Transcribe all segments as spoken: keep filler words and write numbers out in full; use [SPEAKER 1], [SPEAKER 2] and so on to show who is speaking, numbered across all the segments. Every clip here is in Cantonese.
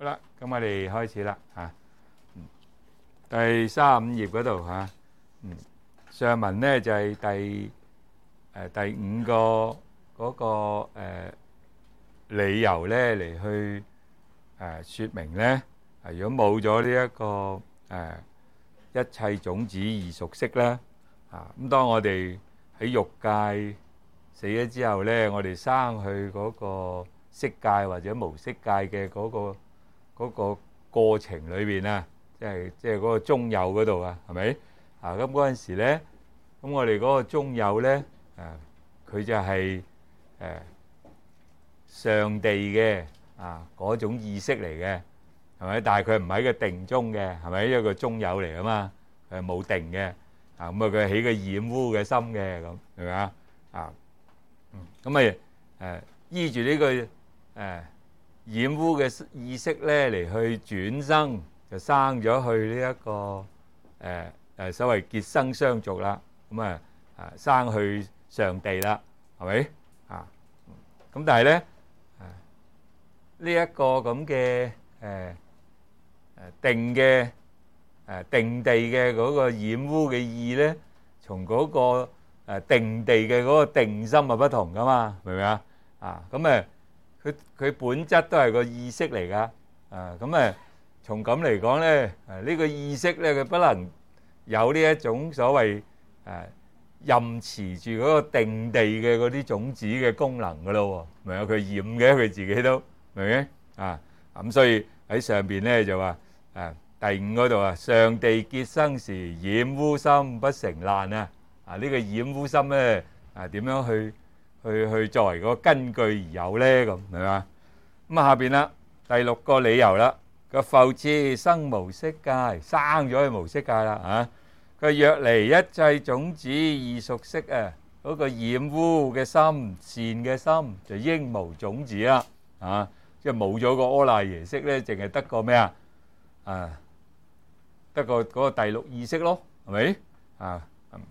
[SPEAKER 1] 好啦，咁我哋開始啦嚇。第三十五頁嗰度嚇，嗯，上文咧就係第誒第五個嗰個誒理由咧嚟去誒説明咧，係如果冇咗呢一個誒一切種子而熟悉咧，啊咁當我哋喺欲界死咗之後咧，我哋生去嗰個色界或者無色界嘅嗰個嗰個過程裏邊啊，即係即係嗰個中有嗰度啊，係咪啊？咁嗰陣時咧，咁我哋嗰個中有咧，啊，佢就係誒上地嘅啊嗰種意識嚟嘅，係咪？但係佢唔係一個定中嘅，係咪一個中有嚟啊嘛？佢係冇定嘅啊，咁啊佢起個染污嘅心嘅咁，係咪啊？啊，咁咪誒依住呢個誒染污嘅意識咧嚟去轉生，就生咗去呢一個誒誒所謂結生相續啦。咁啊啊生去上地啦，係咪啊？咁但係咧呢一個咁嘅誒誒定嘅誒定地嘅嗰個染污嘅意咧，從嗰個誒定地嘅嗰個定心係不同噶嘛，明唔明啊？啊咁誒，佢佢本質都係個意識嚟噶，啊咁誒，從咁嚟講咧，誒呢個意識咧，佢不能有呢一種所謂誒任持住嗰個定地嘅嗰啲種子嘅功能噶咯喎，明唔明啊？佢染嘅佢自己都明唔明啊？咁所以喺上邊咧就話誒第五嗰度啊，上地結生時染污心不成難啊！啊！呢個染污心咧啊，點樣去去去作為個根據而有咧？咁係嘛？咁啊，下邊啦，第六個理由啦，個復次生無色界，生咗去無色界啦啊！佢若離一切種子而熟悉啊，嗰個染污嘅心、善嘅心就應無種子啦啊！即係冇咗個阿賴耶識咧，淨係得個咩啊？啊，得個嗰個第六意識咯，係咪啊？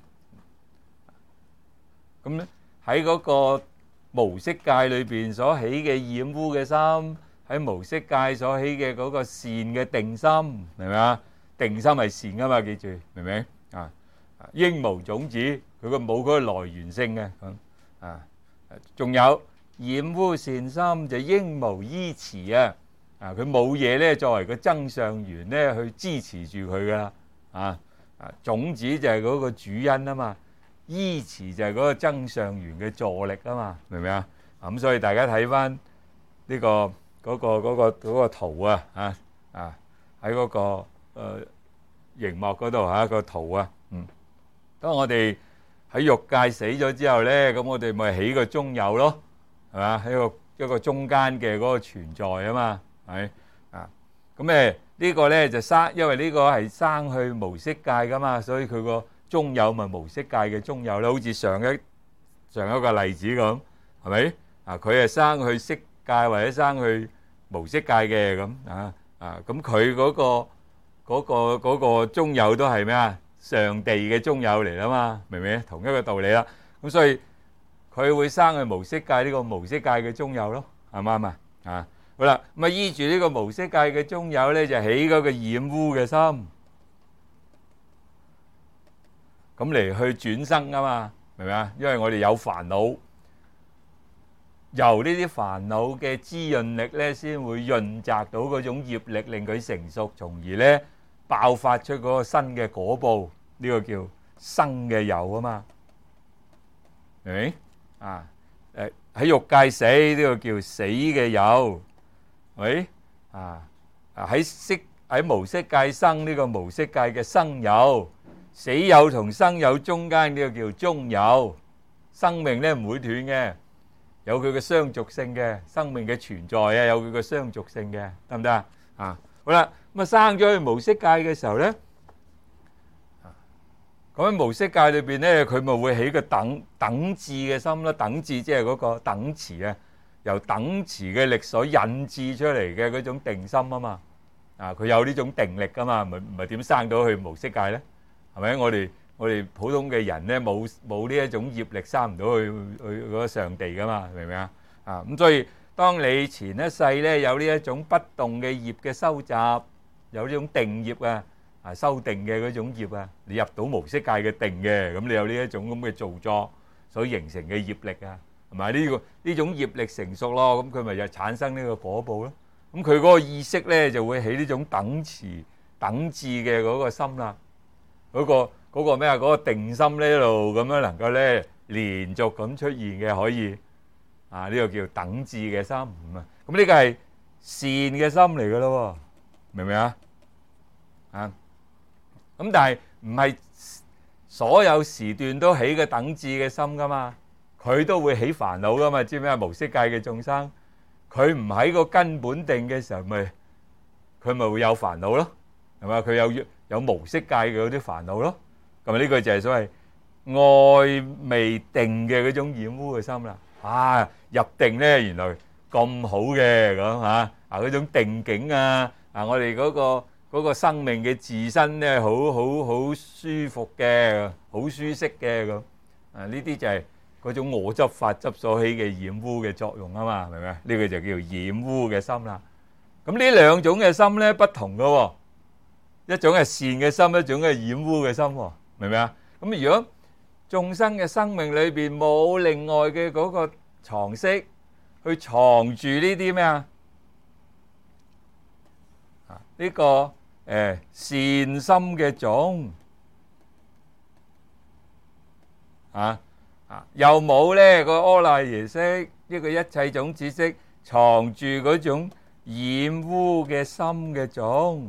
[SPEAKER 1] 咁咧喺嗰個無色界裏邊所起嘅染污嘅心，喺無色界所起嘅嗰個善嘅定心，明唔明啊？定心係善噶嘛，記住，明唔明啊？應無種子，佢個冇嗰個來源性嘅咁啊。仲有染污善心就應無依持啊！啊，佢冇嘢咧作為個增上緣咧去支持住佢噶啦啊啊！種子就係嗰個主因啊嘛。依持就係嗰個增上緣嘅助力啊嘛，明唔明啊？咁所以大家睇翻呢個嗰個嗰個嗰個圖啊，啊啊喺嗰個誒熒幕嗰度嚇個圖啊，嗯，當我哋喺欲界死咗之後咧，咁我哋咪起個中有咯，係嘛？喺個一個中間嘅嗰個存在啊嘛，係啊，咁誒呢個咧就生，因為呢個係生去無色界噶嘛，所以佢個中有咪無色界嘅中有啦，好似上一上一個例子咁，係咪啊？佢係生去色界或者生去無色界嘅咁啊啊！咁佢嗰個嗰個嗰個中有都係咩啊？上地嘅中有嚟啦嘛，明唔明？同一個道理啦。咁所以佢會生去無色界呢個無色界嘅中有咯，啱唔啱啊？啊，好啦，咁啊依住呢個無色界嘅中有咧，就起嗰個染污嘅心。咁嚟去轉生啊嘛，明唔明啊？因為我哋有煩惱，由呢啲煩惱嘅滋潤力咧，先會潤澤到嗰種業力，令佢成熟，從而咧爆發出嗰個新嘅果報。呢個叫生嘅有啊嘛，明唔明啊？誒喺欲界死，呢個叫死嘅有，喂啊啊喺色喺無色界生，呢個無色界嘅生有。死有同生有中間呢個叫中有，生命咧唔會斷嘅，有佢嘅相續性嘅，生命嘅存在啊有佢嘅相續性嘅，得唔得啊？啊，好啦，咁啊生咗去無色界嘅時候咧，咁喺無色界裏邊咧，佢咪會起個等等至嘅心啦，等至即係嗰個等持啊，由等持嘅力所引致出嚟嘅嗰種定心啊嘛，啊佢有呢種定力噶嘛，唔係唔係點生到去無色界咧？係咪？我哋我哋普通嘅人咧，冇冇呢一種業力生唔到去去嗰個上地噶嘛？明唔明啊？啊咁所以當你前一世咧有呢一種不動嘅業嘅收集，有呢種定業啊，啊修定嘅嗰種業啊，你入到無色界嘅定嘅，咁你有呢一種咁嘅造作所形成嘅業力啊，係咪呢個呢種業力成熟咯？咁佢咪就產生呢個果報咯。咁佢嗰個意識咧就會起呢種等持等至嘅嗰個心啦，嗰個嗰個咩啊？嗰個定心呢度咁樣能夠咧連續咁出現嘅可以。啊！呢個叫等至嘅心啊，咁呢個係善嘅心嚟嘅咯，明唔明啊？啊，咁但係唔係所有時段都起嘅等至嘅心噶嘛？佢都會起煩惱噶嘛？知唔知啊？無色界嘅眾生，佢唔喺個根本定嘅時候，咪佢咪會有煩惱咯，係嘛？佢有有無色界嘅嗰啲煩惱咯，咁呢個就係所謂愛未定嘅嗰種染污嘅心啦。啊！入定咧，原來咁好嘅咁嚇啊！嗰種定境啊，啊我哋嗰個嗰個生命嘅自身咧，好好好舒服嘅，好舒適嘅咁啊！呢啲就係嗰種我執法執所起嘅染污嘅作用啊嘛，明唔明啊？呢個就叫做染污嘅心啦。咁呢兩種嘅心咧不同嘅喎，一種係善嘅心，一種係染污嘅心喎，明唔明啊？咁如果眾生嘅生命裏邊冇另外嘅嗰個藏識去藏住呢啲咩啊？啊呢個誒善心嘅種啊啊又冇咧個阿賴耶識呢個一切種子識藏住嗰種染污嘅心嘅種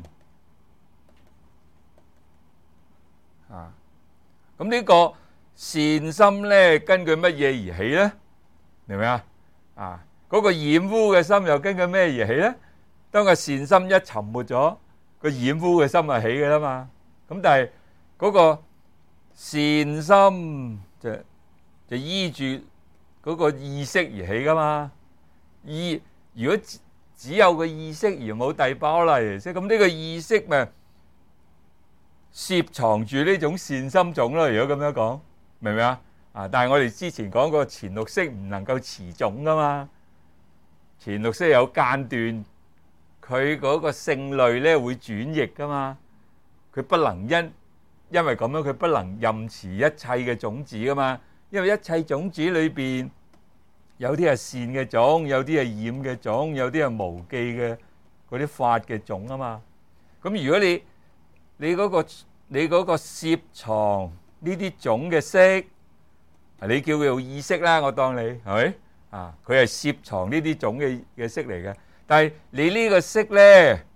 [SPEAKER 1] 啊，咁呢個善心咧，根據乜嘢而起咧？明唔明啊？啊，嗰個染污嘅心又根據咩而起咧？當個善心一沉沒咗，個染污嘅心係起嘅啦嘛。咁但係嗰個善心就就依住嗰個意識而起噶嘛。意如果只有個意識而冇第八阿賴耶識，咁呢個意識咪攝藏住呢種善心種咯。如果咁樣講，明唔明啊？啊！但係我哋之前講過前六識唔能夠持種噶嘛，前六識有間斷，佢嗰個性類咧會轉譯噶嘛，佢不能因因為咁樣佢不能任持一切嘅種子噶嘛，因為一切種子裏邊有啲係善嘅種，有啲係染嘅種，有啲係無記嘅嗰啲法嘅種啊嘛。咁如果你你嗰個你嗰個攝藏呢啲種嘅識，你叫佢做意識啦，我當你係咪啊？佢係攝藏呢啲種嘅嘅識嚟嘅。但係你呢個識咧，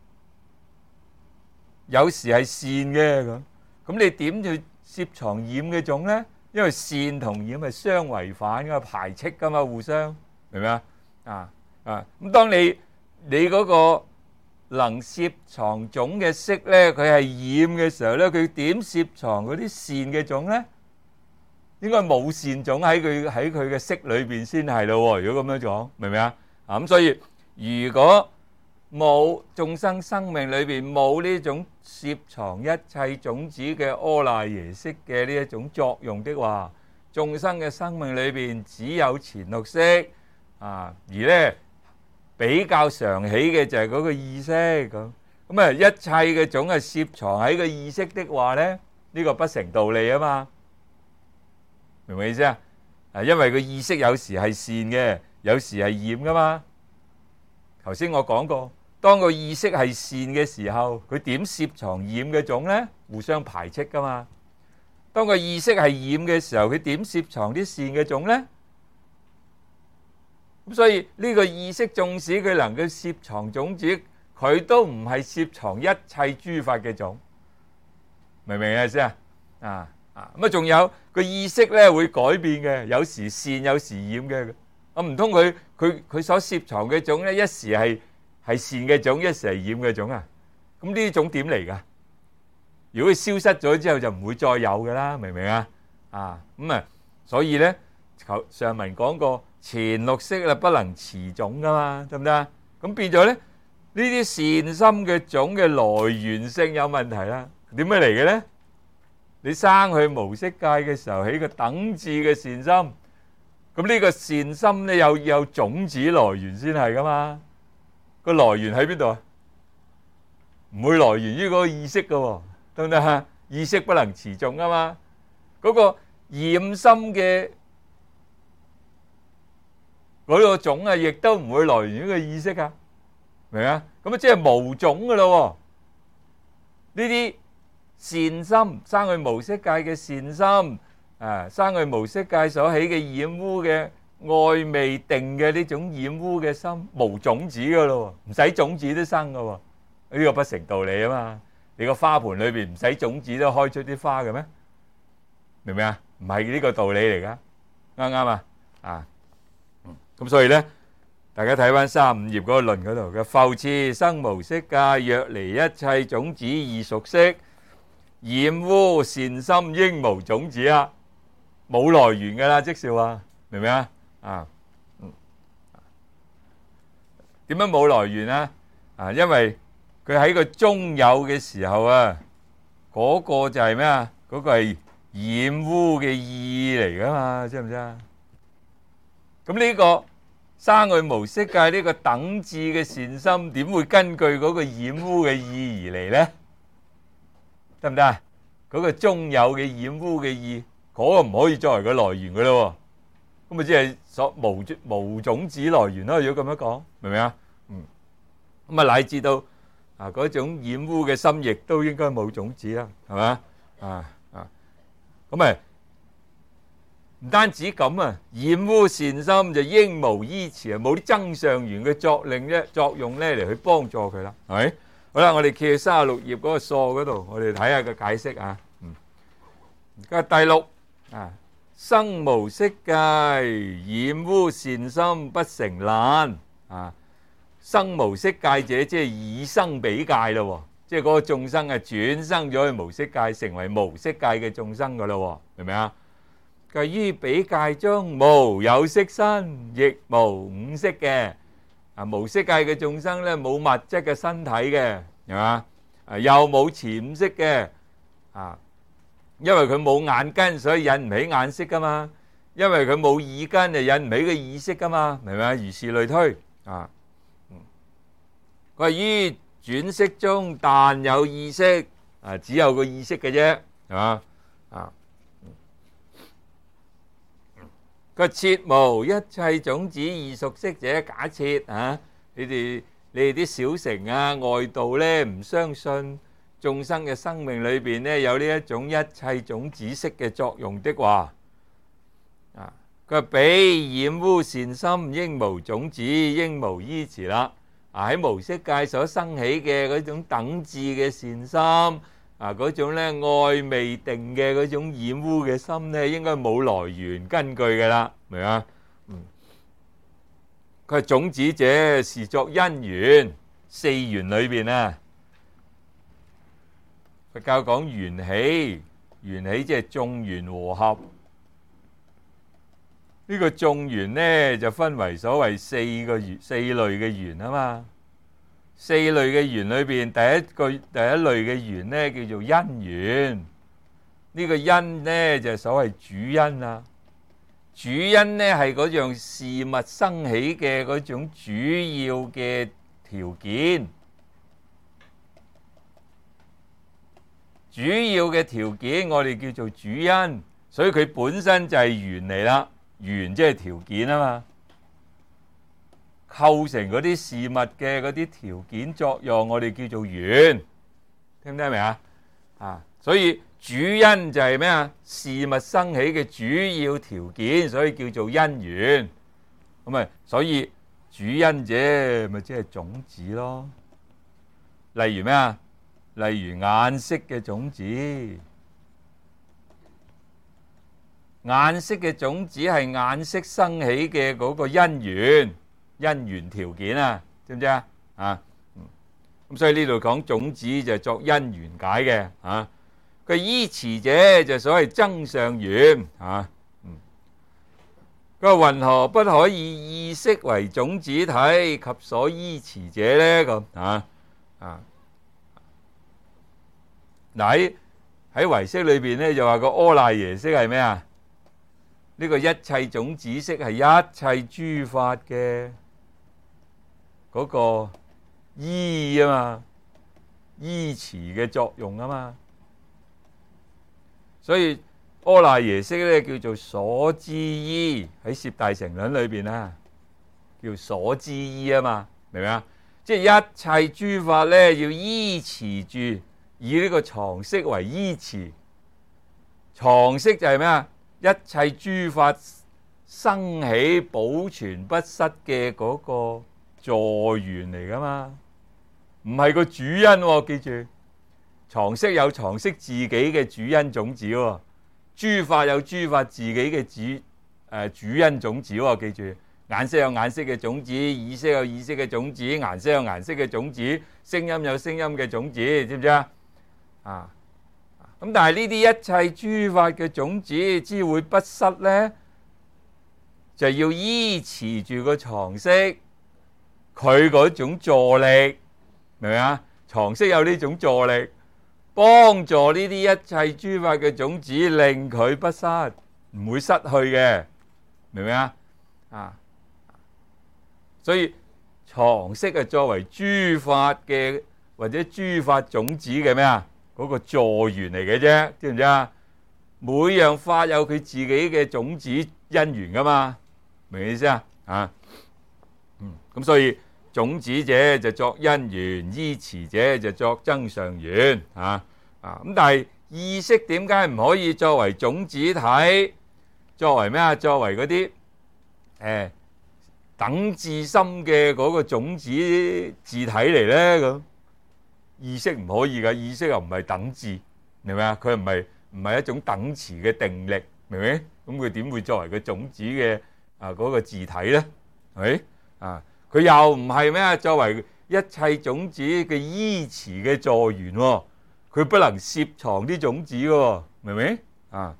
[SPEAKER 1] 有時係善嘅咁，咁你點去攝藏染嘅種咧？因為善同染係相違反噶，排斥噶嘛，互相明唔明啊？啊啊！咁當你你嗰個能攝藏種嘅識咧，佢係染嘅時候咧，佢點攝藏嗰啲善嘅種咧？應該冇善種喺佢喺佢嘅識裏邊先係咯。如果咁樣講，明唔明啊？啊咁，所以如果冇眾生生命裏邊冇呢種攝藏一切種子嘅阿賴耶識嘅呢一種作用的話，眾生嘅生命裏邊只有前六識啊，而咧比較常起嘅就係嗰個意識咁。咁啊，一切嘅種係攝藏喺個意識的話咧，呢個不成道理啊嘛。明唔明意思啊？啊，因為個意識有時係善嘅，有時係染噶嘛。頭先我講過，當個意識係善嘅時候，佢點攝藏染嘅種咧？互相排斥噶嘛。當個意識係染嘅時候，佢點攝藏啲善嘅種咧？咁所以呢個意識縱使佢能夠攝藏種子，佢都唔係攝藏一切諸法嘅種。明唔明意思啊？啊！咁啊，仲有個意識咧會改變嘅，有時善有時染嘅。咁唔通佢佢佢所攝藏嘅種咧，一時係係善嘅種，一時係染嘅種啊？咁呢啲種點嚟噶？如果佢消失咗之後，就唔會再有噶啦，明唔明啊？啊咁啊，所以咧，求上文講過前六識啊，不能持種噶嘛，得唔得啊？咁變咗咧，呢啲善心嘅種嘅來源性有問題啦。點樣嚟嘅咧？你生去無色界嘅時候起個等至嘅善心， 咁呢個善心咧有有種子來源先係噶嘛？個來源喺邊度啊？唔會來源於嗰個意識噶喎，得唔得啊？意識不能持續啊嘛。嗰個染心嘅嗰個種啊，亦都唔會來源於個意識啊，明啊？咁啊，即係無種噶咯喎。呢啲善心生去無色界嘅善心，啊，生去無色界所起嘅染污嘅愛未定嘅呢種染污嘅心，無種子噶咯喎，唔使種子都生噶喎。呢個不成道理啊嘛！你個花盆裏邊唔使種子都開出啲花嘅咩？明唔明啊？唔係呢個道理嚟噶，啱唔啱啊？啊，咁所以咧，大家睇翻三十五頁嗰個論嗰度嘅復次生無色界，若離一切種子異熟識，染污善心應無種子啊！冇來源噶啦，即是話，明唔明啊？啊，嗯，點樣冇來源啊？啊，因為佢喺個中有嘅時候啊，嗰個就係咩啊？嗰個係染污嘅意嚟噶嘛，知唔知啊？咁呢個生去無色界呢個等至嘅善心，點會根據嗰個染污嘅意而嚟咧？得唔得啊？嗰個中有嘅染污嘅意，嗰個唔可以作為個來源噶咯。咁咪即係所無無種子來源咯？如果咁樣講，明唔明啊？嗯，咁啊乃至到。啊！嗰種染污嘅心亦都應該冇種子啦，係嘛？啊啊！咁咪唔單止咁啊，染污善心就應無依持啊，冇啲增上緣嘅作令咧作用咧嚟去幫助佢啦，係咪？好啦，我哋企喺三十六頁嗰個疏嗰度，我哋睇下個解釋啊。嗯，而家第六啊，生無色界，染污善心不成難啊！生無色界者，即係已生彼界咯，即係嗰個眾生啊，轉生咗去無色界，成為無色界嘅眾生噶咯，明唔明啊？佢於彼界中無有色身，亦無五識嘅啊，無色界嘅眾生咧冇物質嘅身體嘅，係嘛？啊，又冇前五識嘅啊，因為佢冇眼根，所以引唔起眼識噶嘛。因為佢冇耳根，就引唔起個意識噶嘛，明唔明啊？如是類推啊。佢話於轉識中，但有意識啊，只有個意識嘅啫，係嘛啊？佢設無一切種子異熟識者，假設啊，你哋你哋啲小乘啊外道咧唔相信眾生嘅生命裏邊咧有呢一種一切種子識嘅作用的話，啊，佢話彼染污善心，應無種子，應無依持啦。啊！喺無色界所生起嘅嗰種等至嘅善心，啊嗰種咧愛未定嘅嗰種染污嘅心咧，應該冇來源根據嘅啦，明啊？嗯，佢係種子者是作因緣，四緣裏邊啊，佛教講緣起，緣起即係眾緣和合。呢個眾緣咧就分為所謂四個緣、四類嘅緣啊嘛。四類嘅緣裏邊，第一個第一類嘅緣咧叫做因緣。呢個因咧就係所謂主因啊。主因咧係嗰樣事物生起嘅嗰種主要嘅條件。主要嘅條件我哋叫做主因，所以佢本身就係緣嚟啦。緣即係條件啊嘛，構成嗰啲事物嘅嗰啲條件作用，我哋叫做緣，聽唔聽明啊？啊，所以主因就係咩啊？事物生起嘅主要條件，所以叫做因緣。咁啊，所以主因者咪即係種子咯。例如咩啊？例如眼識嘅種子。眼識嘅種子係眼識生起嘅嗰個因緣，因緣條件啊，知唔知啊？啊，咁所以呢度講種子就係作因緣解嘅，啊，佢依持者就所謂增上緣，啊，嗯，佢話云何不可以意識為種子體及所依持者咧？咁啊啊，嗱喺喺唯識裏邊咧就話個阿賴耶識係咩啊？ 呢個一切種子識係一切諸法嘅嗰個依啊嘛，依持嘅作用啊嘛。所以阿賴耶識咧叫做所知依，喺攝大乘論裏邊啊，叫所知依啊嘛，明唔明啊？即係一切諸法咧要依持住，以呢個常識為依持。常識就係咩啊？一切諸法生起保存不失嘅嗰個助緣嚟噶嘛，唔係個主因喎，記住。常識有常識自己嘅主因種子喎，諸法有諸法自己嘅主誒、呃、主因種子喎，記住。眼色有眼色嘅種子，耳色有耳色嘅種子，顏色有顏色嘅種子，聲音有聲音嘅種子，知唔知啊？啊，咁但係呢啲一切諸法嘅種子之會不失呢，就要依持住個常識，佢嗰種助力，明唔明啊？常識有呢種助力，幫助呢啲一切諸法嘅種子，令佢不失，唔會失去嘅，明唔明啊？啊！所以常識係作為諸法嘅或者諸法種子嘅咩啊？嗰個助緣嚟嘅啫，知唔知啊？每樣法有佢自己嘅種子因緣噶嘛，明唔明意思啊？啊，嗯，咁所以種子者就作因緣，依持者就作增上緣，啊啊咁。但係意識點解唔可以作為種子體？作為咩啊？作為嗰啲誒。等至心嘅嗰個種子字體嚟呢，咁意識唔可以㗎，意識又唔係等至，明唔明啊？佢唔係唔係一種等持嘅定力，明唔明？咁佢點會作為個種子嘅啊嗰個字體呢？係咪啊？佢又唔係咩？作為一切種子嘅依持嘅助緣喎，佢不能攝藏啲種子喎，明唔明啊？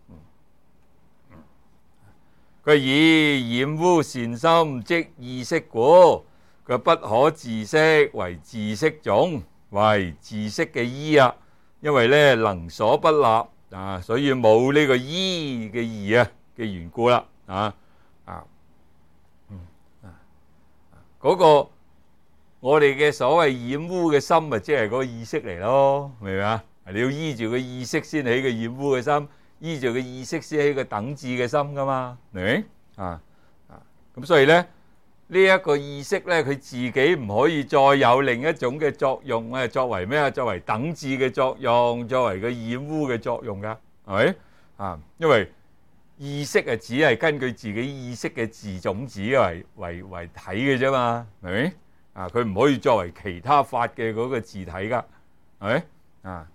[SPEAKER 1] 佢以染污善心即意識故，佢不可自識為自識種，為自識嘅依啊。因為咧能所不立啊，所以冇呢個依嘅義啊嘅緣故啦啊啊嗯啊嗰個我哋嘅所謂染污嘅心啊，即係嗰個意識嚟咯，明唔明啊？你要依住個意識先起個染污嘅心。依住個意識先起個等至嘅心噶嘛，明唔明啊？啊，咁所以咧呢一個意識咧，佢自己唔可以再有另一種嘅作用啊，作為咩啊？作為等至嘅作用，作為個染污嘅作用噶，係咪啊？因為意識啊，只係根據自己意識嘅自種子為為為體嘅啫嘛，係咪啊？佢唔可以作為其他法嘅嗰個自體噶，係咪啊？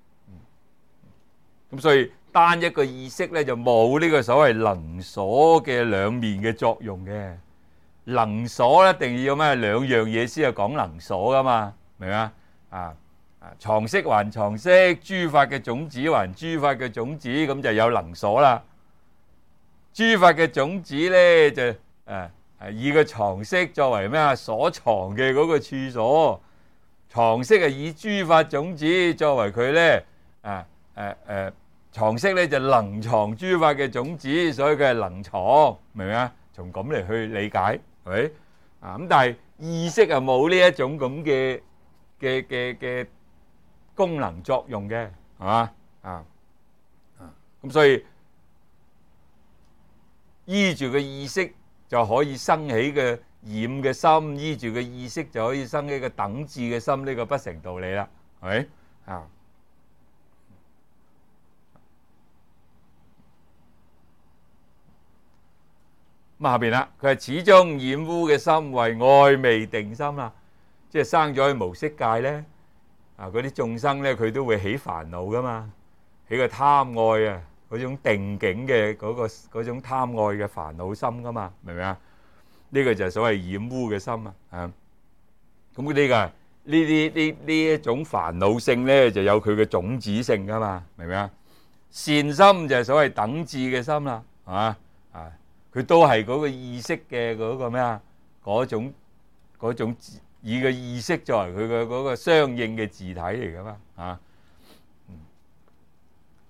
[SPEAKER 1] 咁所以。單一個意識咧就冇呢個所謂能所嘅兩面嘅作用嘅，能所一定要咩兩樣嘢先係講能所噶嘛，明唔明啊？啊啊，常識還常識，諸法嘅種子還諸法嘅種子，咁就有能所啦。諸法嘅種子咧就誒誒以個常識作為咩啊所藏嘅嗰個處所，常識係以諸法種子作為佢咧誒誒誒。常識咧就能藏諸法嘅種子，所以佢係能藏，明唔明啊？從咁嚟去理解，係咪啊？咁但係意識係冇呢一種咁嘅嘅嘅嘅功能作用嘅，係嘛啊啊？咁所以依住個意識就可以生起嘅染嘅心，依住個意識就可以生起個等至嘅心，呢個不成道理啦，係咪啊？咁下邊啦，佢係始終染污嘅心為愛未定心啦，即係生咗喺無色界咧，啊嗰啲眾生咧佢都會起煩惱噶嘛，起個貪愛啊嗰種定境嘅嗰個嗰種貪愛嘅煩惱心噶嘛，明唔明啊？呢個就係所謂染污嘅心啊，啊，咁呢個呢啲呢呢一種煩惱性咧就有佢嘅種子性噶嘛，明唔明啊？善心就係所謂等至嘅心啦，係嘛啊？佢都係嗰個意識嘅嗰個咩啊？嗰種嗰種以個意識作為佢嘅嗰個相應嘅字體嚟噶嘛？啊，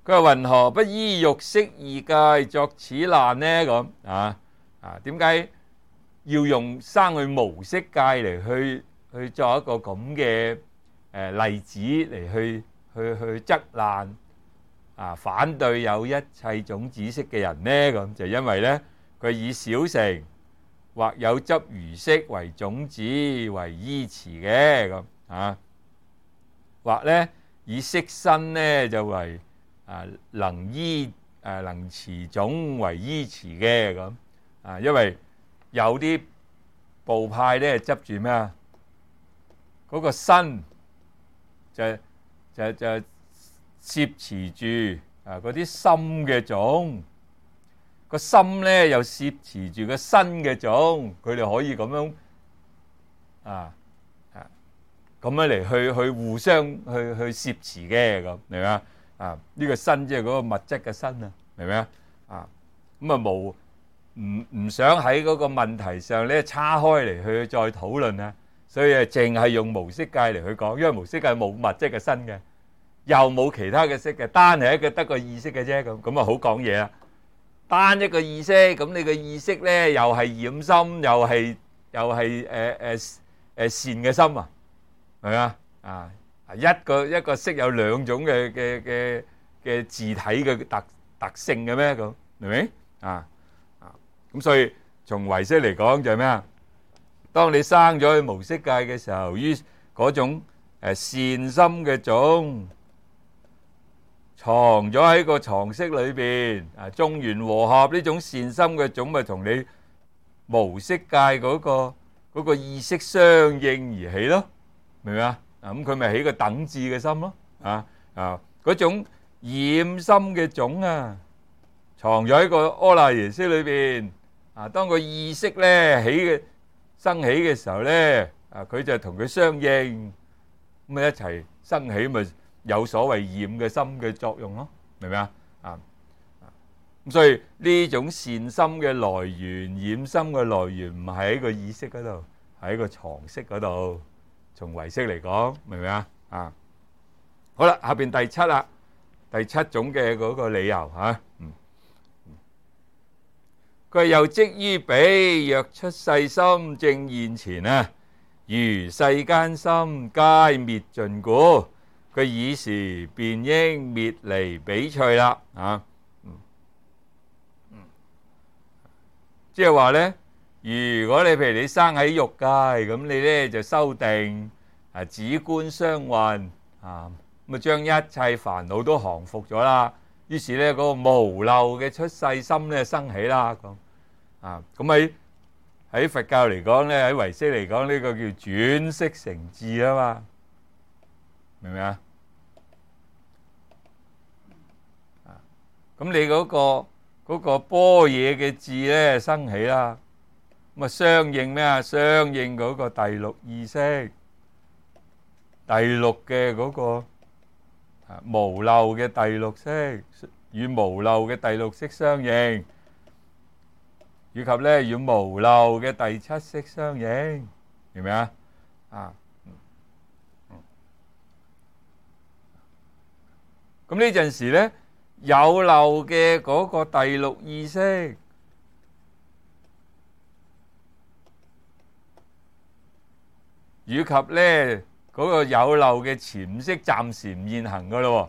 [SPEAKER 1] 佢話云何不依肉色二戒作此難呢？咁啊啊，點解要用生去無色界嚟去去作一個咁嘅誒例子嚟去去去責難啊反對有一切種子色嘅人呢？咁就因為咧，佢以小乘或有執餘色為種子為依持嘅咁啊，或咧以色身咧就為啊能依誒能持種為依持嘅咁啊，因為有啲部派咧執住咩啊？嗰個身就就就攝持住啊嗰啲心嘅種，個心咧又攝持住個身嘅種，佢哋可以咁樣啊啊咁樣嚟去去互相去去攝持嘅咁，明嘛？啊呢個身即係嗰個物質嘅身啊，明唔明啊？啊咁啊冇。唔唔想喺嗰個問題上咧叉開嚟去再討論啊，所以啊淨係用無色界嚟去講，因為無色界冇物質嘅身嘅，又冇其他嘅色嘅，單係一個得個意識嘅啫，咁咁啊好講嘢啦。單一個意識，咁你個意識咧又係染心，又係又係誒誒誒善嘅心啊，係咪啊？啊一個一個色有兩種嘅嘅嘅嘅自體嘅特特性嘅咩？咁明唔明啊？咁所以從唯識嚟講就係咩啊？當你生咗去無色界嘅時候，於嗰種誒善心嘅種藏咗喺個藏識裏邊啊，眾緣和合呢種善心嘅種咪同你無色界嗰個嗰個意識相應而起咯，明唔明啊？啊咁佢咪起個等至嘅心咯，啊啊嗰種染心嘅種啊，藏咗喺個阿賴耶識裏邊。啊！當個意識咧起嘅生起嘅時候咧，啊佢就同佢相應，咁啊一齊生起，咪有所謂染嘅心嘅作用咯，明唔明啊？啊咁所以呢種善心嘅來源、染心嘅來源唔係喺個意識嗰度，係喺個藏識嗰度。從唯識嚟講，明唔明啊？啊好啦，下邊第七啦，第七種嘅嗰個理由嚇，嗯。佢又即於彼，若出世心正現前啊，如世間心皆滅盡故，佢爾時便應滅離彼趣啦啊！嗯嗯，即係話咧，如果你譬如你生喺欲界，咁你咧就修定啊，止觀雙運啊，咁啊將一切煩惱都降伏咗啦。於是咧嗰個無漏嘅出世心咧生起啦咁。啊，咁喺喺佛教嚟講咧，喺唯識嚟講，呢個叫轉識成智啊嘛，明唔明啊？啊，咁你嗰個嗰個般若嘅智咧生起啦，咁啊相應咩啊？相應嗰個第六意識，第六嘅嗰個啊無漏嘅第六識，與無漏嘅第六識相應。以及咧與無漏嘅第七識相應，明唔明啊？啊，咁呢陣時咧有漏嘅嗰個第六意識，以及咧嗰個有漏嘅潛識暫時唔現行噶咯，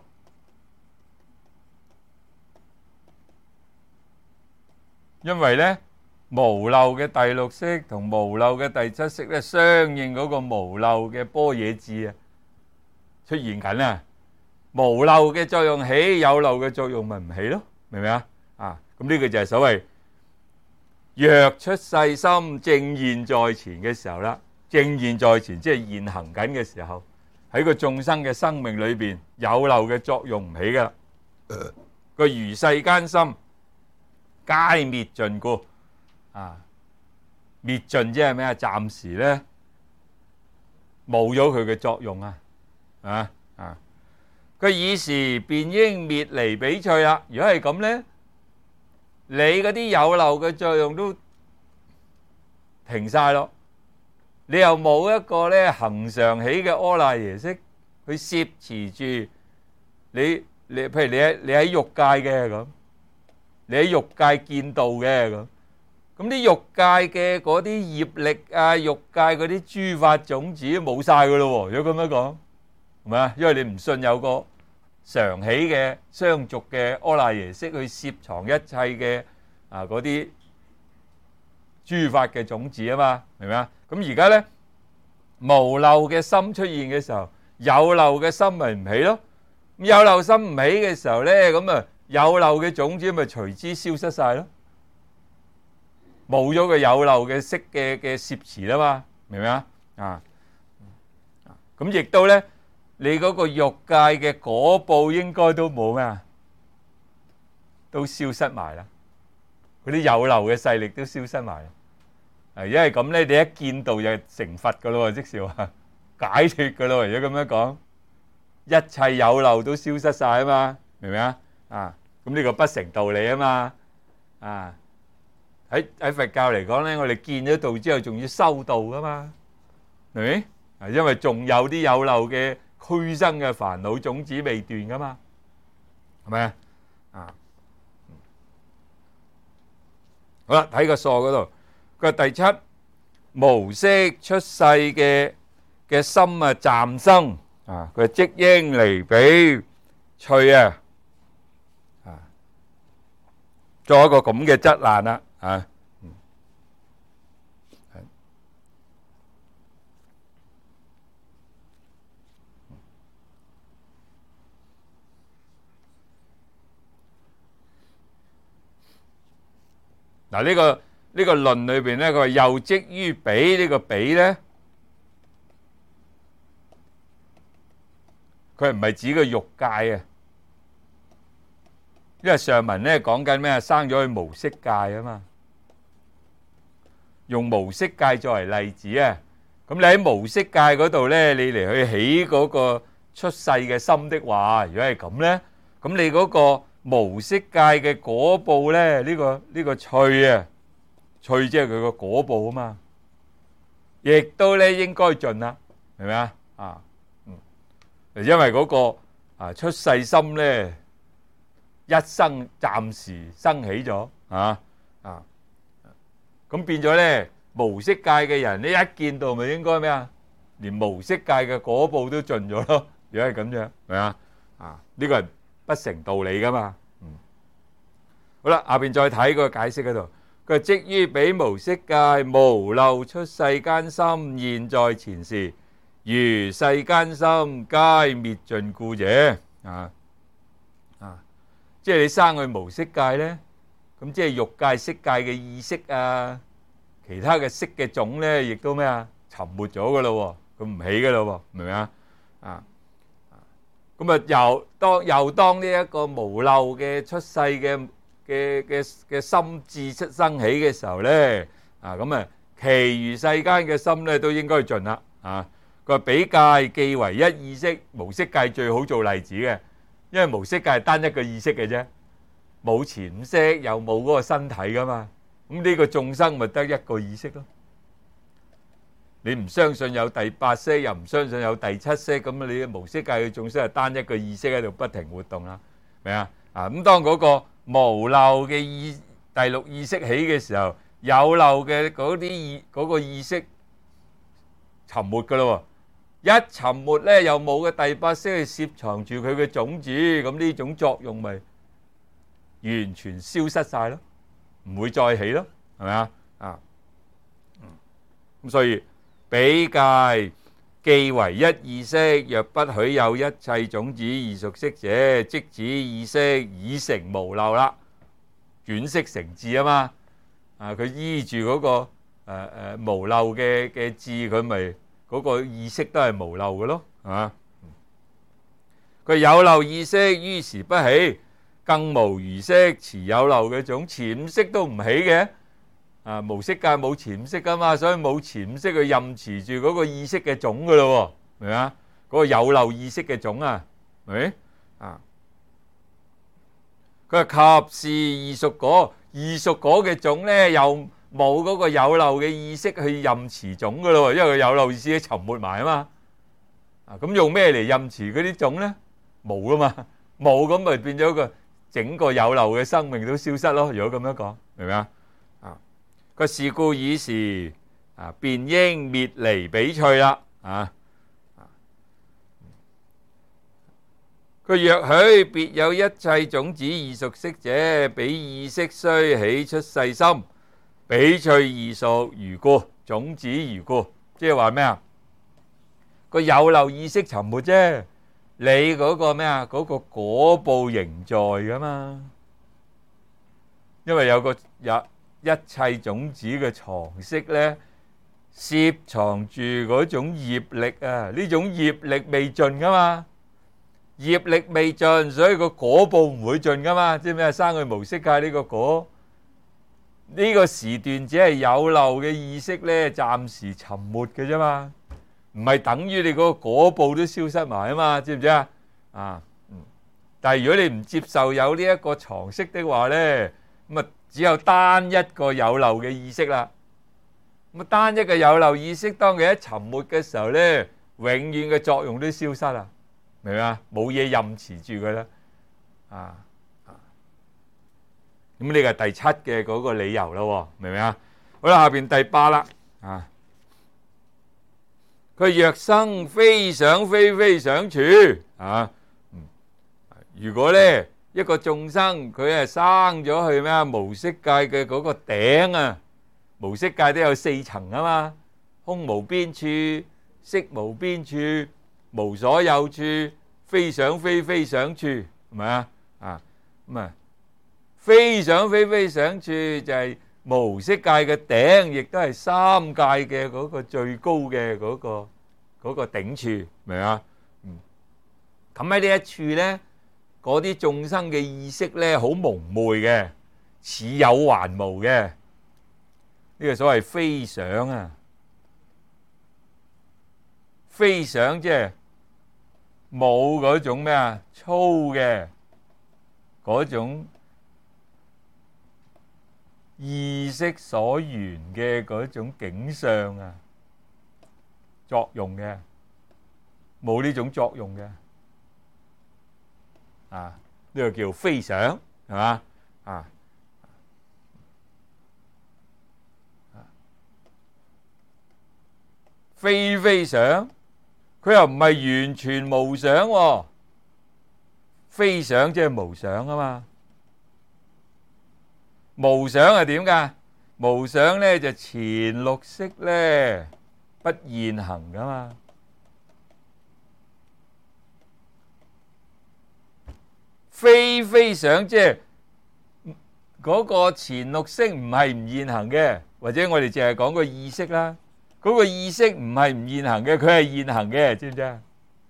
[SPEAKER 1] 因為咧。無漏嘅第六識同無漏嘅第七識咧，相應嗰個無漏嘅般若智啊，出現緊啊！無漏嘅作用起，有漏嘅作用咪唔起咯，明唔明啊？啊，咁呢個就係所謂若出世心正現在前嘅時候啦，正現在前即係現行緊嘅時候，喺個眾生嘅生命裏邊，有漏嘅作用唔起噶啦，個如世間心皆滅盡故。啊！滅盡即係咩啊？暫時咧冇咗佢嘅作用啊！啊啊！佢爾時便應滅離彼趣啦。如果係咁咧，你嗰啲有漏嘅作用都停晒咯，你又冇一個咧恆常起嘅阿賴耶識去攝持住你你譬如你喺你喺欲界嘅咁，你喺欲界見道嘅咁，咁啲欲界嘅嗰啲業力啊，欲界嗰啲諸法種子都冇晒噶咯喎，如果咁樣講，係咪啊？因為你唔信有個常起嘅相續嘅阿賴耶識去攝藏一切嘅啊嗰啲諸法嘅種子啊嘛，明唔明啊？咁而家咧無漏嘅心出現嘅時候，有漏嘅心咪唔起咯。咁有漏心唔起嘅時候咧，咁啊有漏嘅種子咪隨之消失晒咯，冇咗個有漏嘅識嘅嘅攝持啦嘛，明唔明啊？啊，咁亦都咧，你嗰個欲界嘅果報應該都冇咩啊，都消失埋啦，嗰啲有漏嘅勢力都消失埋啦。係因為咁咧，你一見道就成佛噶咯，即是話解脫噶咯。如果咁樣講，一切有漏都消失晒啊嘛，明唔明啊？啊，咁呢個不成道理啊嘛。啊，喺喺佛教嚟講咧，我哋見咗道之後，仲要修道噶嘛，明唔明？啊，因為仲有啲有漏嘅俱生嘅煩惱種子未斷噶嘛，係咪啊？啊，好啦，睇個數嗰度。佢第七無色出世嘅嘅心啊，暫生啊，佢即應離彼趣啊，啊，做一個咁嘅質難啦，啊，嗱呢個。呢個論裏邊咧，佢話又即於彼，呢個彼咧，佢唔係指個欲界啊，因為上文咧講緊咩？生咗去無色界啊嘛，用無色界作為例子啊。咁你喺無色界嗰度咧，你嚟去起嗰個出世嘅心的話，如果係咁咧，咁你嗰個無色界嘅果報咧，呢個呢個趣啊。趣即係佢個果報啊嘛，亦都咧應該盡啦，明唔明啊？啊，嗯，因為嗰個啊出世心咧，一生暫時生起咗啊啊，咁變咗咧無色界嘅人，你一見到咪應該咩啊？連無色界嘅果報都盡咗咯，如果係咁樣，明唔明啊？啊，呢個係不成道理噶嘛。嗯，好啦，下邊再睇個解釋嗰度。佢即於彼無色界無漏出世間心，現在前時，如世間心皆滅盡故者。啊啊，即係你生去無色界咧，咁即係欲界、色界嘅意識啊，其他嘅色嘅種咧，亦都咩啊沉沒咗噶咯，佢唔起噶咯，明唔明啊？啊，咁啊又當又當呢一個無漏嘅出世嘅。嘅嘅嘅心智出生起嘅時候咧，啊咁啊，其餘世間嘅心咧都應該盡啦。啊，佢話彼界既為一意識，無色界最好做例子嘅，因為無色界係單一個意識嘅啫，冇前五識又冇嗰個身體噶嘛，咁呢個眾生咪得一個意識咯。你唔相信有第八識，又唔相信有第七識，咁你嘅無色界嘅眾生係單一個意識喺度不停活動啦，明啊？啊咁當嗰個無漏嘅意第六意識起嘅時候，有漏嘅嗰啲意嗰個意識沉沒噶咯，一沉沒咧又冇嘅第八識去攝藏住佢嘅種子，咁呢種作用咪完全消失晒咯，唔會再起咯，係咪啊？啊，咁所以彼界既為一意識，若不許有一切種子異熟識者，即指意識已成無漏啦，轉識成智啊嘛。啊，佢依住嗰個誒誒無漏嘅嘅智，佢咪嗰個意識都係無漏嘅咯，係嘛？佢有漏意識於時不起，更無餘識持有漏嘅種，前五識都唔起嘅。啊，無色界冇前五識噶嘛，所以冇前五識去任持住嗰個意識嘅種噶咯，明唔明啊？嗰個有漏意識嘅種啊，明啊？佢話及是異熟果，異熟果嘅種咧又冇嗰個有漏嘅意識去任持種噶咯，因為佢有漏意識沉沒埋啊嘛。啊，咁用咩嚟任持嗰啲種咧？冇啊嘛， 冇咁咪變咗個整個有漏嘅生命都消失咯。如果咁樣講，明唔明啊？啊，個是故爾時啊，便應滅離比趣啦。啊，佢若許別有一切種子異熟悉者，彼意識雖起出世心，比趣異熟如故，種子如故。即係話咩啊？個有漏意識沉沒啫，你嗰個咩啊？嗰個果報仍在噶嘛？因為有個有一切種子嘅藏識咧，攝藏住嗰種業力啊！呢種業力未盡噶嘛？業力未盡，所以個果報唔會盡噶嘛？即係咩？生去無色界呢個果，呢個時段只係有漏嘅意識咧，暫時沉沒嘅啫嘛，唔係等於你嗰個果報都消失埋啊嘛？知唔知啊？啊，嗯。但係如果你唔接受有呢一個常識的話咧，咁啊只有單一個有漏嘅意識啦。咁啊單一個有漏意識，當佢一沉沒嘅時候咧，永遠嘅作用都消失啦。明唔明啊？冇嘢任持住佢啦，啊啊！咁呢個係第七嘅嗰個理由咯，明唔明啊？好啦，下邊第八啦，啊！佢若生非想非非想處，啊，嗯，如果咧一個眾生佢係生咗去咩啊？無色界嘅嗰個頂啊，無色界都有四層啊嘛，空無邊處、色無邊處、無所有處、非想非非想處，係咪啊？啊咁啊，非想非非想處就係無色界嘅頂，亦都係三界嘅嗰個最高嘅嗰個嗰個頂處，明啊？嗯，咁喺呢一處咧，嗰啲眾生嘅意識咧，好蒙昧嘅，似有還無嘅，呢個所謂非想啊，非想即係冇嗰種咩啊粗嘅嗰種意識所緣嘅嗰種景象啊，作用嘅，冇呢種作用嘅啊，呢個叫非想，係嘛啊？非非想。佢又唔係完全無想喎，非想即係無想啊嘛。無想係點㗎？無想咧就前六識咧不現行噶嘛。非非想即係嗰個前六識唔係唔現行嘅，或者我哋淨係講個意識啦。嗰個意識唔係唔現行嘅，佢係現行嘅，知唔知啊？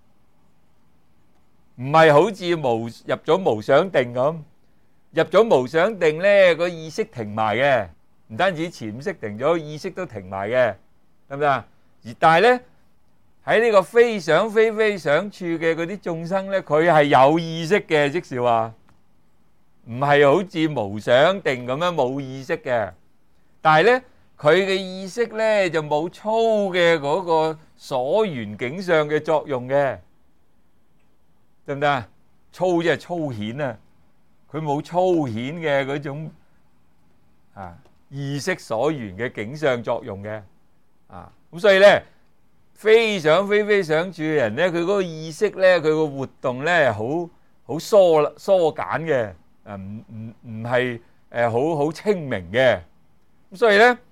[SPEAKER 1] 唔係好似無入咗無想定咁，入咗無想定咧，個意識停埋嘅，唔單止潛識停咗，意識都停埋嘅，得唔得啊？而但係咧喺呢個非想非非想處嘅嗰啲眾生咧，佢係有意識嘅，即是話唔係好似無想定咁樣冇意識嘅，但係咧。佢嘅意識咧就冇粗嘅嗰個所緣景象嘅作用嘅，得唔得啊？粗即係粗顯啊，佢冇粗顯嘅嗰種啊意識所緣嘅景象作用嘅啊，咁所以咧非想非非想處嘅人咧，佢嗰個意識咧，佢個活動咧好好疏疏簡嘅，啊唔唔唔係誒好好清明嘅，咁所以咧。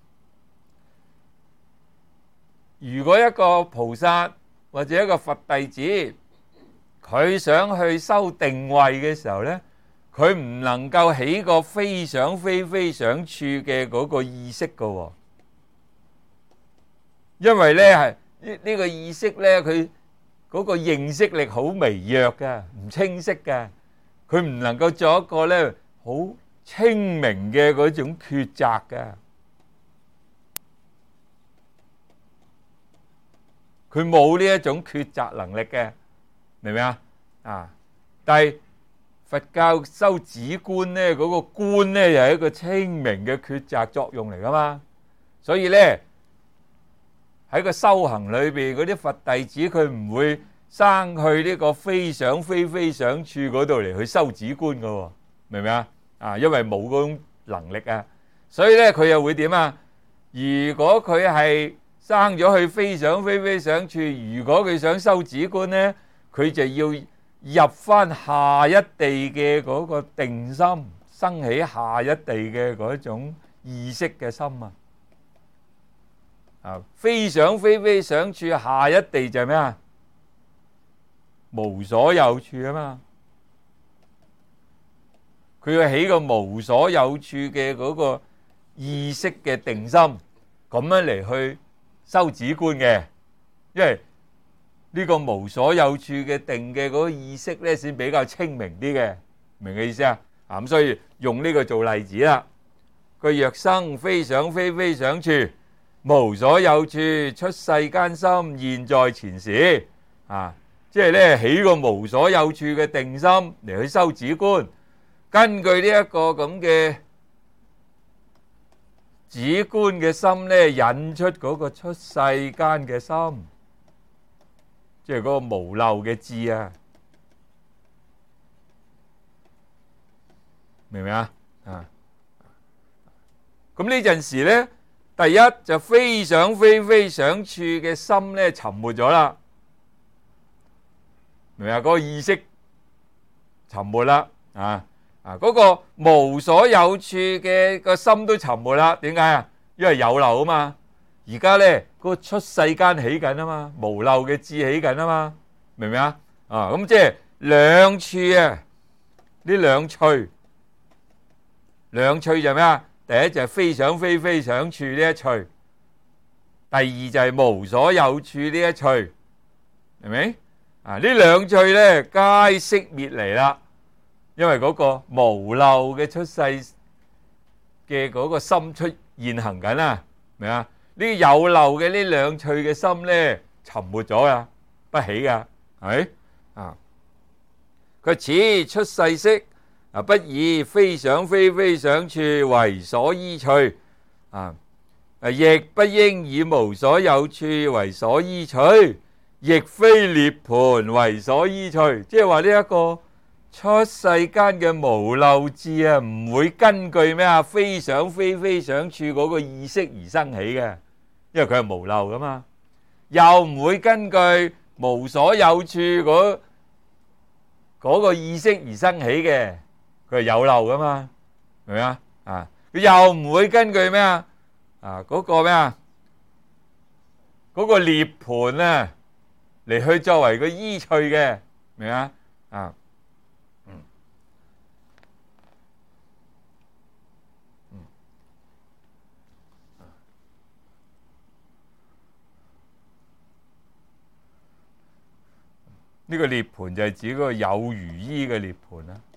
[SPEAKER 1] 如果一個菩薩或者一個佛弟子，佢想去修定位嘅時候咧，佢唔能夠起個非想非非想處嘅嗰個意識噶喎，因為咧係呢呢個意識咧，佢嗰個認識力好微弱噶，唔清晰噶，佢唔能夠做一個咧好清明嘅嗰種抉擇噶。佢冇呢一種抉擇能力嘅，明唔明啊？啊！但係佛教修止觀咧，嗰個觀咧又係一個清明嘅抉擇作用嚟噶嘛。所以咧喺個修行裏邊，嗰啲佛弟子佢唔會生去呢個非想非非想處嗰度嚟去修止觀噶喎，明唔明啊？啊，因為冇嗰種能力啊，所以咧佢又會點啊？如果佢係生咗去非想非非想處，如果佢想修止觀咧，佢就要入翻下一地嘅嗰個定心，生起下一地嘅嗰種意識嘅心啊！啊，非想非非想處，下一地就係咩啊？無所有處啊嘛！佢要起個無所有處嘅嗰個意識嘅定心，咁樣嚟去修止觀嘅，因為呢個無所有處嘅定嘅嗰個意識咧，先比較清明啲嘅，明嘅意思啊？啊咁，所以用呢個做例子啦。佢若生非想非非想處，無所有處，出世間心，現在前時啊，即係咧起個無所有處嘅定心嚟去修止觀。根據呢一個咁嘅止觀嘅心咧，引出嗰個出世間嘅心，即係嗰個無漏嘅智啊，明唔明啊？啊，咁呢陣時咧，第一就非想非非想處嘅心咧沉沒咗啦，明唔明啊？嗰個意識沉沒啦，啊！啊！嗰個無所有處嘅個心都沉沒啦，點解啊？因為有漏啊嘛。而家咧嗰個出世間起緊啊嘛，無漏嘅智起緊啊嘛，明唔明啊？啊咁即係兩處啊，呢兩趣，兩趣就係咩啊？第一就係非想非非想處呢一趣，第二就係無所有處呢一趣，明唔明？啊！呢兩趣咧皆熄滅嚟啦。因為嗰個無漏嘅出世嘅嗰個心出現行緊啊，明啊？呢有漏嘅呢兩趣嘅心咧沉沒咗噶，不起噶，係咪啊？佢此出世息啊，不以非想非非想處為所依趣啊，亦不應以無所有處為所依趣，亦非涅槃為所依趣。即係話呢一個。出世間嘅無漏智啊，唔會根據咩啊非想非非想處嗰個意識而生起嘅，因為佢係無漏噶嘛。又唔會根據無所有處嗰嗰個意識而生起嘅，佢係有漏噶嘛，明唔明啊？啊，佢又唔會根據咩啊啊嗰個咩啊嗰個涅槃啊嚟去作為個依趣嘅，明唔明啊？啊。呢個涅槃就係指嗰個有如依嘅涅槃啦。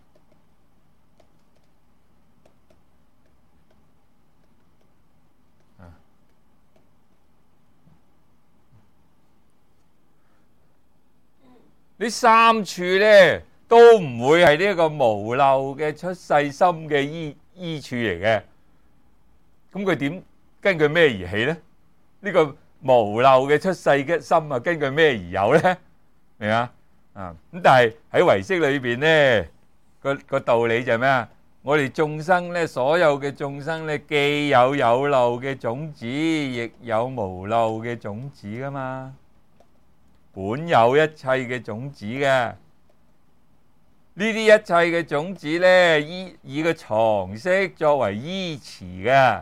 [SPEAKER 1] 呢三處咧都唔會係呢個無漏嘅出世心嘅依依處嚟嘅。咁佢點根據咩而起咧？呢個無漏嘅出世嘅心啊，根據咩而有咧？明啊？啊咁，但係喺唯識裏邊咧，個個道理就係咩啊？我哋眾生咧，所有嘅眾生咧，既有有漏嘅種子，亦有無漏嘅種子噶嘛，本有一切嘅種子嘅。呢啲一切嘅種子咧，以以個常識作為依持嘅，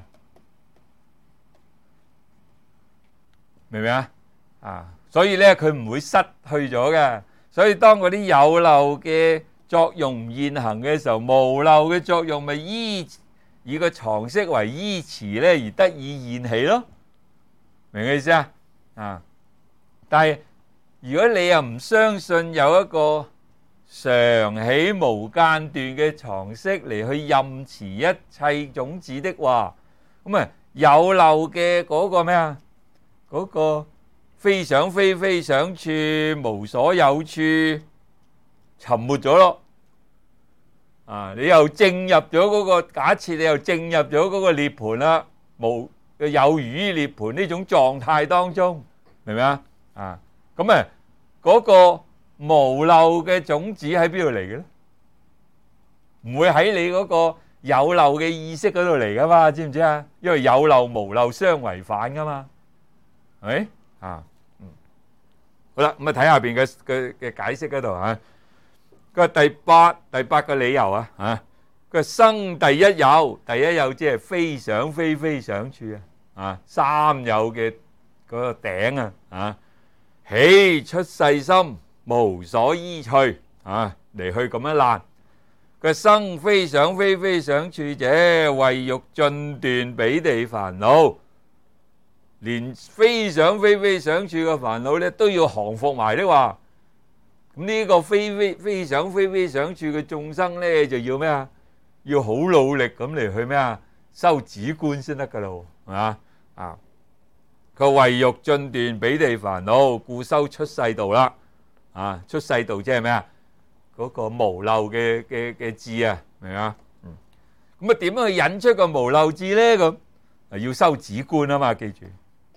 [SPEAKER 1] 明唔明啊？啊，所以咧佢唔會失去咗嘅。所以當嗰啲有漏嘅作用唔現行嘅時候，無漏嘅作用咪依以個常識為依持咧，而得以現起咯，明嘅意思啊？啊！但係如果你又唔相信有一個常起無間斷嘅常識嚟去任持一切種子的話，咁啊有漏嘅嗰個咩啊？嗰個非想非非想處，無所有處，沉沒咗咯。啊！你又證入咗嗰個假設，你又證入咗嗰個涅槃啦，無有如於涅槃呢種狀態當中，明唔明啊？啊！咁啊，嗰個無漏嘅種子喺邊度嚟嘅咧？唔會喺你嗰個有漏嘅意識嗰度嚟噶嘛？知唔知啊？因為有漏無漏相違反噶嘛，係咪啊？嗯，好啦，咁啊睇下邊嘅嘅嘅解釋嗰度啊。佢話第八第八個理由啊，啊，佢話生第一有，第一有即係非想非非想處啊，啊，三有嘅嗰個頂啊，啊，起出世心，無所依隨啊，嚟去咁樣爛。佢生非想非非想處者，為欲盡斷彼地煩惱，連非想非非想處嘅煩惱咧都要降服埋的話，咁呢個非非非想非非想處嘅眾生咧就要咩啊？要好努力咁嚟去咩啊？修止觀先得噶咯，係嘛啊？佢為欲盡斷彼地煩惱，故修出世道啦。啊，出世道即係咩啊？嗰個無漏嘅嘅嘅智啊，明嘛？嗯，咁啊點樣去引出個無漏智咧？咁啊要修止觀啊嘛，記住，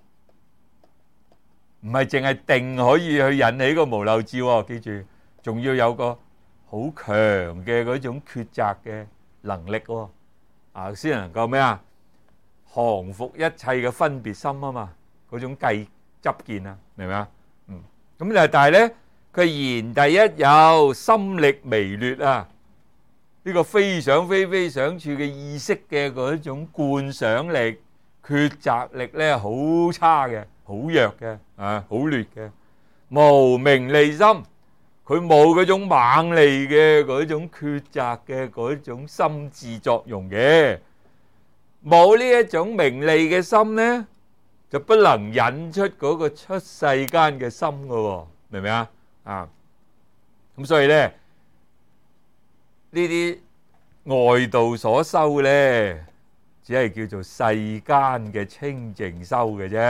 [SPEAKER 1] 唔係淨係定可以去引起個無漏智喎，記住，仲要有個好強嘅嗰種抉擇嘅能力喎，啊先能夠咩啊？降服一切嘅分別心啊嘛，嗰種計執見啊，明唔明啊？嗯，咁但係但係咧。佢言第一有心力微劣啊，呢個非想非非想處嘅意識嘅嗰種觀想力、抉擇力咧，好差嘅，好弱嘅，啊，好劣嘅，無名利心，佢冇嗰種猛利嘅嗰種抉擇嘅嗰種心智作用嘅，冇呢一種名利嘅心咧，就不能引出嗰個出世間嘅心噶喎，明唔明啊？啊，咁所以咧，呢啲外道所修咧，只係叫做世間嘅清淨修嘅啫，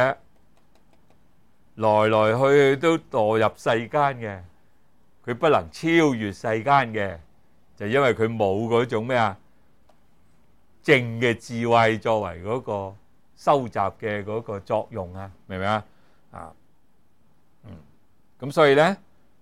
[SPEAKER 1] 來來去去都墮入世間嘅，佢不能超越世間嘅，就因為佢冇嗰種咩啊正嘅智慧作為嗰個收集嘅嗰個作用啊，明唔明啊？啊，嗯，咁所以咧。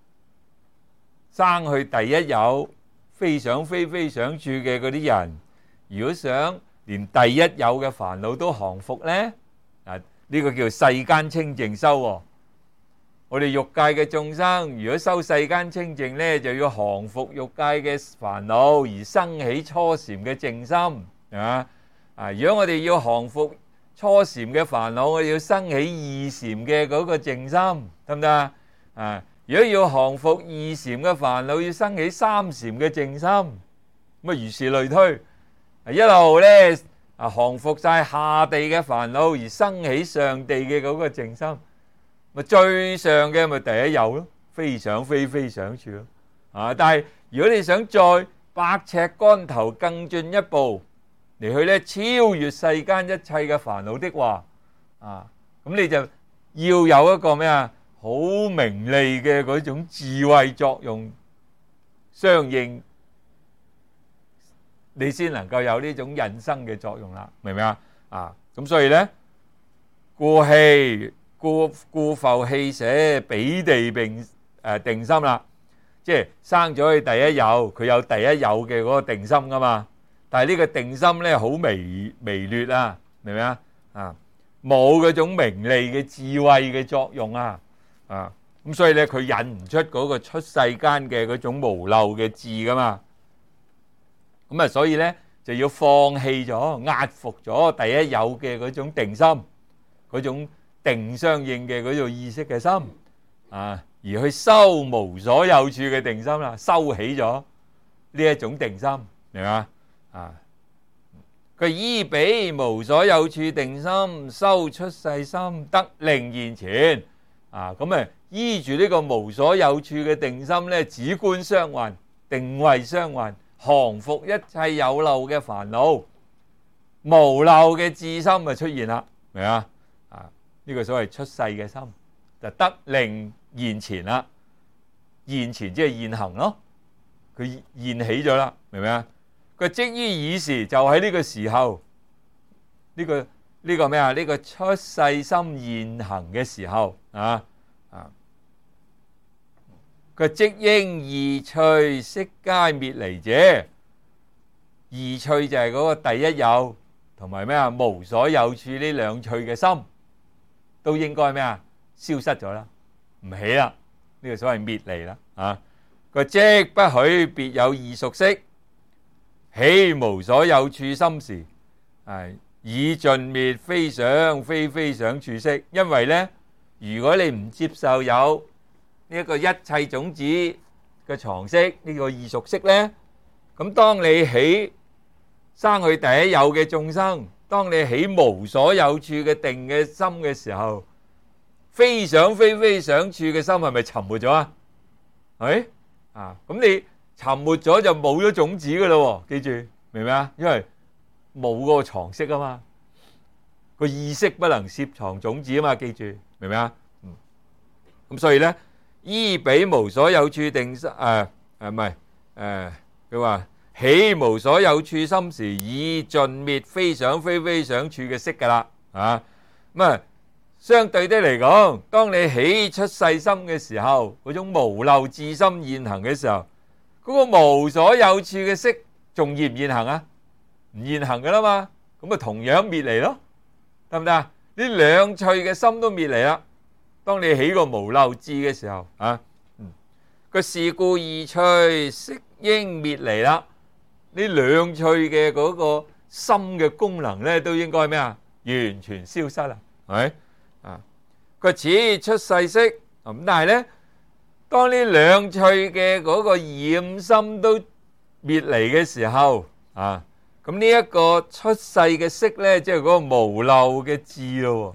[SPEAKER 1] 生去第一有非想非非想處嘅嗰啲人，如果想連第一有嘅煩惱都降服咧，啊呢個叫世間清淨修喎。我哋欲界嘅眾生，如果修世間清淨咧，就要降服欲界嘅煩惱，而生起初禪嘅淨心啊！啊，如果我哋要降服初禪嘅煩惱，我哋要生起二禪嘅嗰個淨心，得唔得啊？啊！如果要降服二禪嘅煩惱，要生起三禪嘅淨心，咁啊如是類推，一路咧啊降服晒下地嘅煩惱，而生起上地嘅嗰個淨心，咪最上嘅咪第一有咯，非想非非想處咯，啊！但係如果你想再百尺竿頭更進一步嚟去咧超越世間一切嘅煩惱的話，啊咁你就要有一個咩啊？好明利嘅嗰種智慧作用相應，你先能夠有呢種引生嘅作用啦，明唔明啊？啊，咁所以咧，故氣故故復氣捨彼地並誒定心啦，即係生咗佢第一有，佢有第一有嘅嗰個定心噶嘛，但係呢個定心咧好微微劣啊，明唔明啊？啊，冇嗰種明利嘅智慧嘅作用啊！啊，咁所以咧，佢引唔出嗰個出世間嘅嗰種無漏嘅智噶嘛，咁啊，所以咧就要放棄咗、壓服咗第一有嘅嗰種定心，嗰種定相應嘅嗰種意識嘅心，啊，而去修無所有處嘅定心啦，收起咗呢一種定心，明嘛？啊，佢依彼無所有處定心，修出世心，得令現前。啊，咁啊，依住呢個無所有處嘅定心咧，止觀相還，定位相還，降服一切有漏嘅煩惱，無漏嘅智心就出現啦，明啊？啊，呢個所謂出世嘅心就得令現前啦，現前即係現行咯，佢現起咗啦，明唔明啊？佢即於爾時，就喺呢個時候，呢個。呢個咩啊？呢個出世心現行嘅時候啊啊， 佢即應二趣悉皆滅離者，二趣就係嗰個第一有同埋咩啊無所有處呢兩趣嘅心，都應該咩啊消失咗啦，唔起啦，呢個所謂滅離啦啊。佢即不許別有異熟識，起無所有處心時，係已盡滅非想非非想處識。因為呢，如果你唔接受有呢一個一切種子嘅藏識呢個異熟識呢，咁當你起生去第一有嘅眾生，當你起無所有處嘅定嘅心嘅時候，非想非非想處嘅心係咪沉沒咗啊？係啊，咁你沉沒咗就冇咗種子噶啦，記住明唔明啊？因為冇嗰個藏識啊嘛，個意識不能攝藏種子啊嘛，記住明唔明啊？嗯，咁所以咧，依彼無所有處定心，誒誒唔係誒，佢話起無所有處心時，已盡滅非想非非想處嘅識噶啦，啊咁啊。相對的嚟講，當你起出世心嘅時候，嗰種無漏自心現行嘅時候，嗰個無所有處嘅識仲現唔現行啊？唔現行噶啦嘛，咁啊同樣滅離咯，得唔得啊？呢兩趣嘅心都滅離啦。當你起個無漏智嘅時候，啊，嗯，個是故二趣悉應滅離啦。呢兩趣嘅嗰個心嘅功能咧，都應該咩啊？完全消失啦，係咪？啊！佢此出世識咁，但係咧，當呢兩趣嘅嗰個染心都滅離嘅時候，啊，咁呢一個出世嘅識咧，即係嗰個無漏嘅智咯。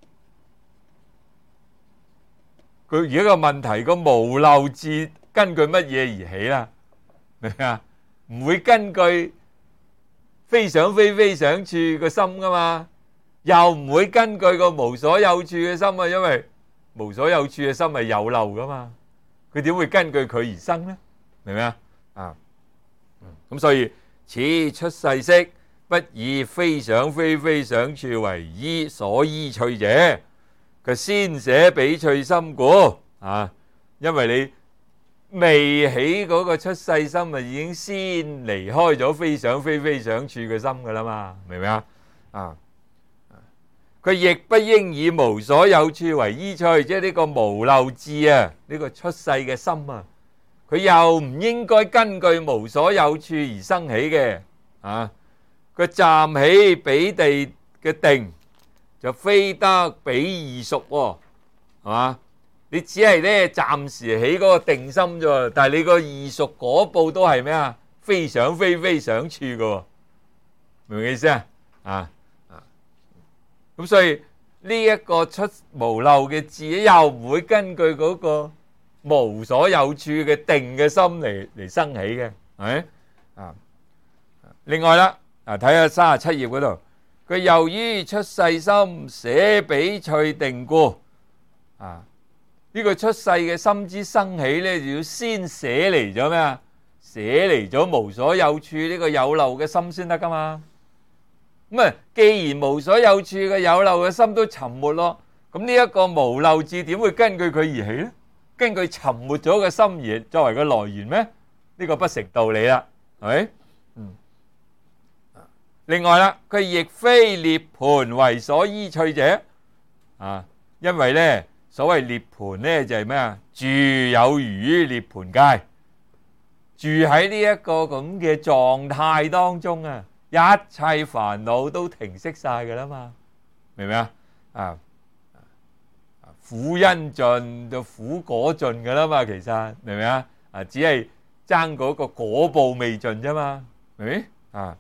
[SPEAKER 1] 佢而家個問題，個無漏智根據乜嘢而起啦？明唔明啊？唔會根據非想非非想處個心噶嘛？又唔會根據個無所有處嘅心啊，因為無所有處嘅心係有漏噶嘛，佢點會根據佢而生呢？明唔明啊？啊，咁所以此出世識不以非想非非想處為依所依趣者，佢先捨彼趣心故啊，因為你未起嗰個出世心啊，已經先離開咗非想非非想處嘅心噶啦嘛，明唔明啊？啊！佢亦不應以無所有處為依趣，即係呢個無漏智啊，呢個出世嘅心啊，佢又唔應該根據無所有處而生起嘅啊。佢暫起彼地嘅定，就非得彼異熟喎，係嘛？你只係咧暫時起嗰個定心啫，但係你個異熟果報都係咩啊？非想非非想處嘅喎，明唔明意思啊？啊！咁所以呢一個出無漏嘅智又唔會根據嗰個無所有處嘅定嘅心嚟嚟生起嘅，係咪啊？另外啦，啊睇下三十七頁嗰度，佢由於出世心捨彼趣定故，啊呢個出世嘅心之生起咧，就要先捨離咗咩啊？捨離咗無所有處呢個有漏嘅心先得噶嘛。咁啊，既然無所有處嘅有漏嘅心都沉沒咯，咁呢一個無漏智點會根據佢而起咧？根據沉沒咗嘅心而作為個來源咩？呢個不成道理啦，係咪？嗯。另外啦，佢亦非涅槃為所依趣者啊，因為咧所謂涅槃咧就係咩啊？住有餘於涅槃界，住喺呢一個咁嘅狀態當中啊。一切煩惱都停息晒㗎啦嘛，明唔明啊？啊，苦因盡就苦果盡㗎啦嘛，其實明唔明啊？啊，只係爭嗰個果報未盡啫嘛，明唔明啊？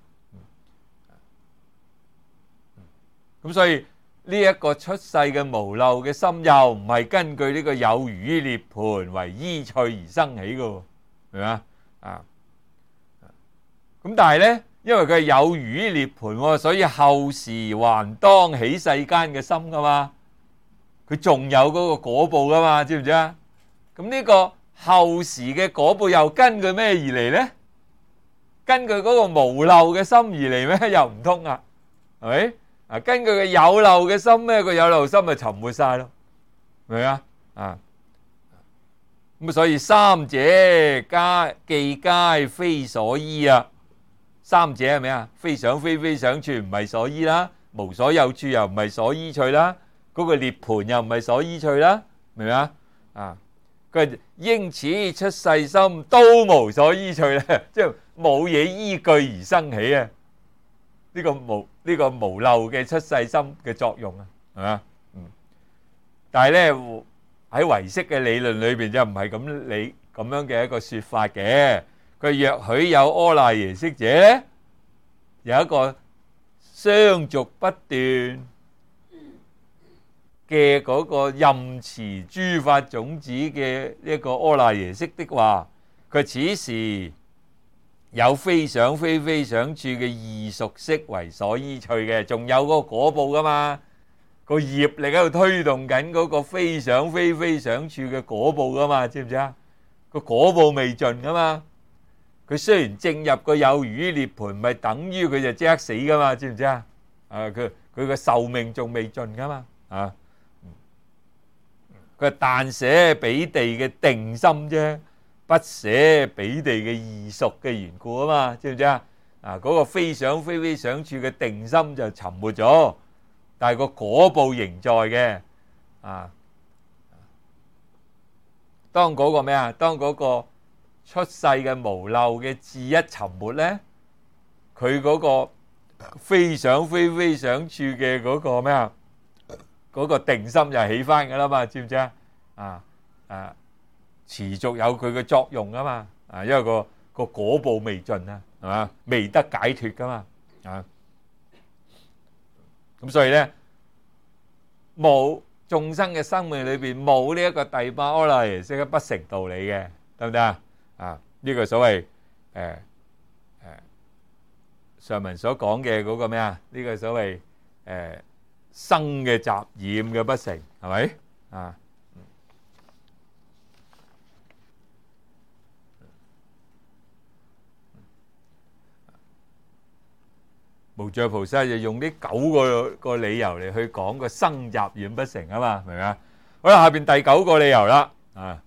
[SPEAKER 1] 咁所以呢一個出世嘅無漏嘅心，又唔係根據呢個有餘於涅槃為依趣而生起㗎，明唔明啊？啊，咁但係咧。因為佢係有餘於涅槃，所以後時還當起世間嘅心噶嘛，佢仲有嗰個果報噶嘛，知唔知啊？咁呢個後時嘅果報又根據咩而嚟呢？根據嗰個無漏嘅心而嚟咩？又唔通啊？係咪？啊，根據個有漏嘅心咩？個有漏心咪沉沒晒咯，明唔明啊？啊， 咁所以三者皆既皆非所依啊。三者係咩啊？非想非非想處唔係所依啦，無所有處又唔係所依趣啦，嗰個涅槃又唔係所依趣啦，明唔明啊？啊，佢應此出世心都無所依趣咧，即係冇嘢依據而生起啊！呢個無呢個無漏嘅出世心嘅作用啊，係嘛？嗯，但係咧喺唯識嘅理論裏邊就唔係咁理咁樣嘅一個説法嘅。佢若許有阿賴耶識者咧，有一個相續不斷嘅嗰個任持諸法種子嘅一個阿賴耶識的話，佢此時有非想非非想處嘅異熟識為所依趣嘅，仲有嗰個果報噶嘛，個業力喺度推動緊嗰個非想非非想處嘅果報噶嘛，知唔知啊？個果報未盡噶嘛。佢雖然證入個有餘涅槃，唔係等於佢就即刻死噶嘛？知唔知啊？啊，佢佢個壽命仲未盡噶嘛？啊，佢係但捨彼地嘅定心啫，不捨彼地嘅異熟嘅緣故啊嘛？知唔知啊？啊，嗰個非想非非想處嘅定心就沉沒咗，但係個果報仍在嘅。啊，當嗰個咩啊？當嗰個出世嘅無漏嘅智一沉沒咧，佢嗰個非想非非想處嘅嗰個咩啊？嗰個定心就起翻噶啦嘛，知唔知啊？啊啊，持續有佢嘅作用啊嘛，啊，因為個個果報未盡啊，係嘛，未得解脫噶嘛，啊，咁所以咧冇眾生嘅生命裏邊冇呢一個第八阿賴耶識嘅不成道理嘅，得唔得啊？啊！呢個所謂誒誒上文所講嘅嗰個咩啊？呢個所謂誒生嘅雜染嘅不成，係咪啊？無著菩薩就用呢九個個理由嚟去講個生雜染不成啊嘛，明唔明啊？好啦，下邊第九個理由啦，啊！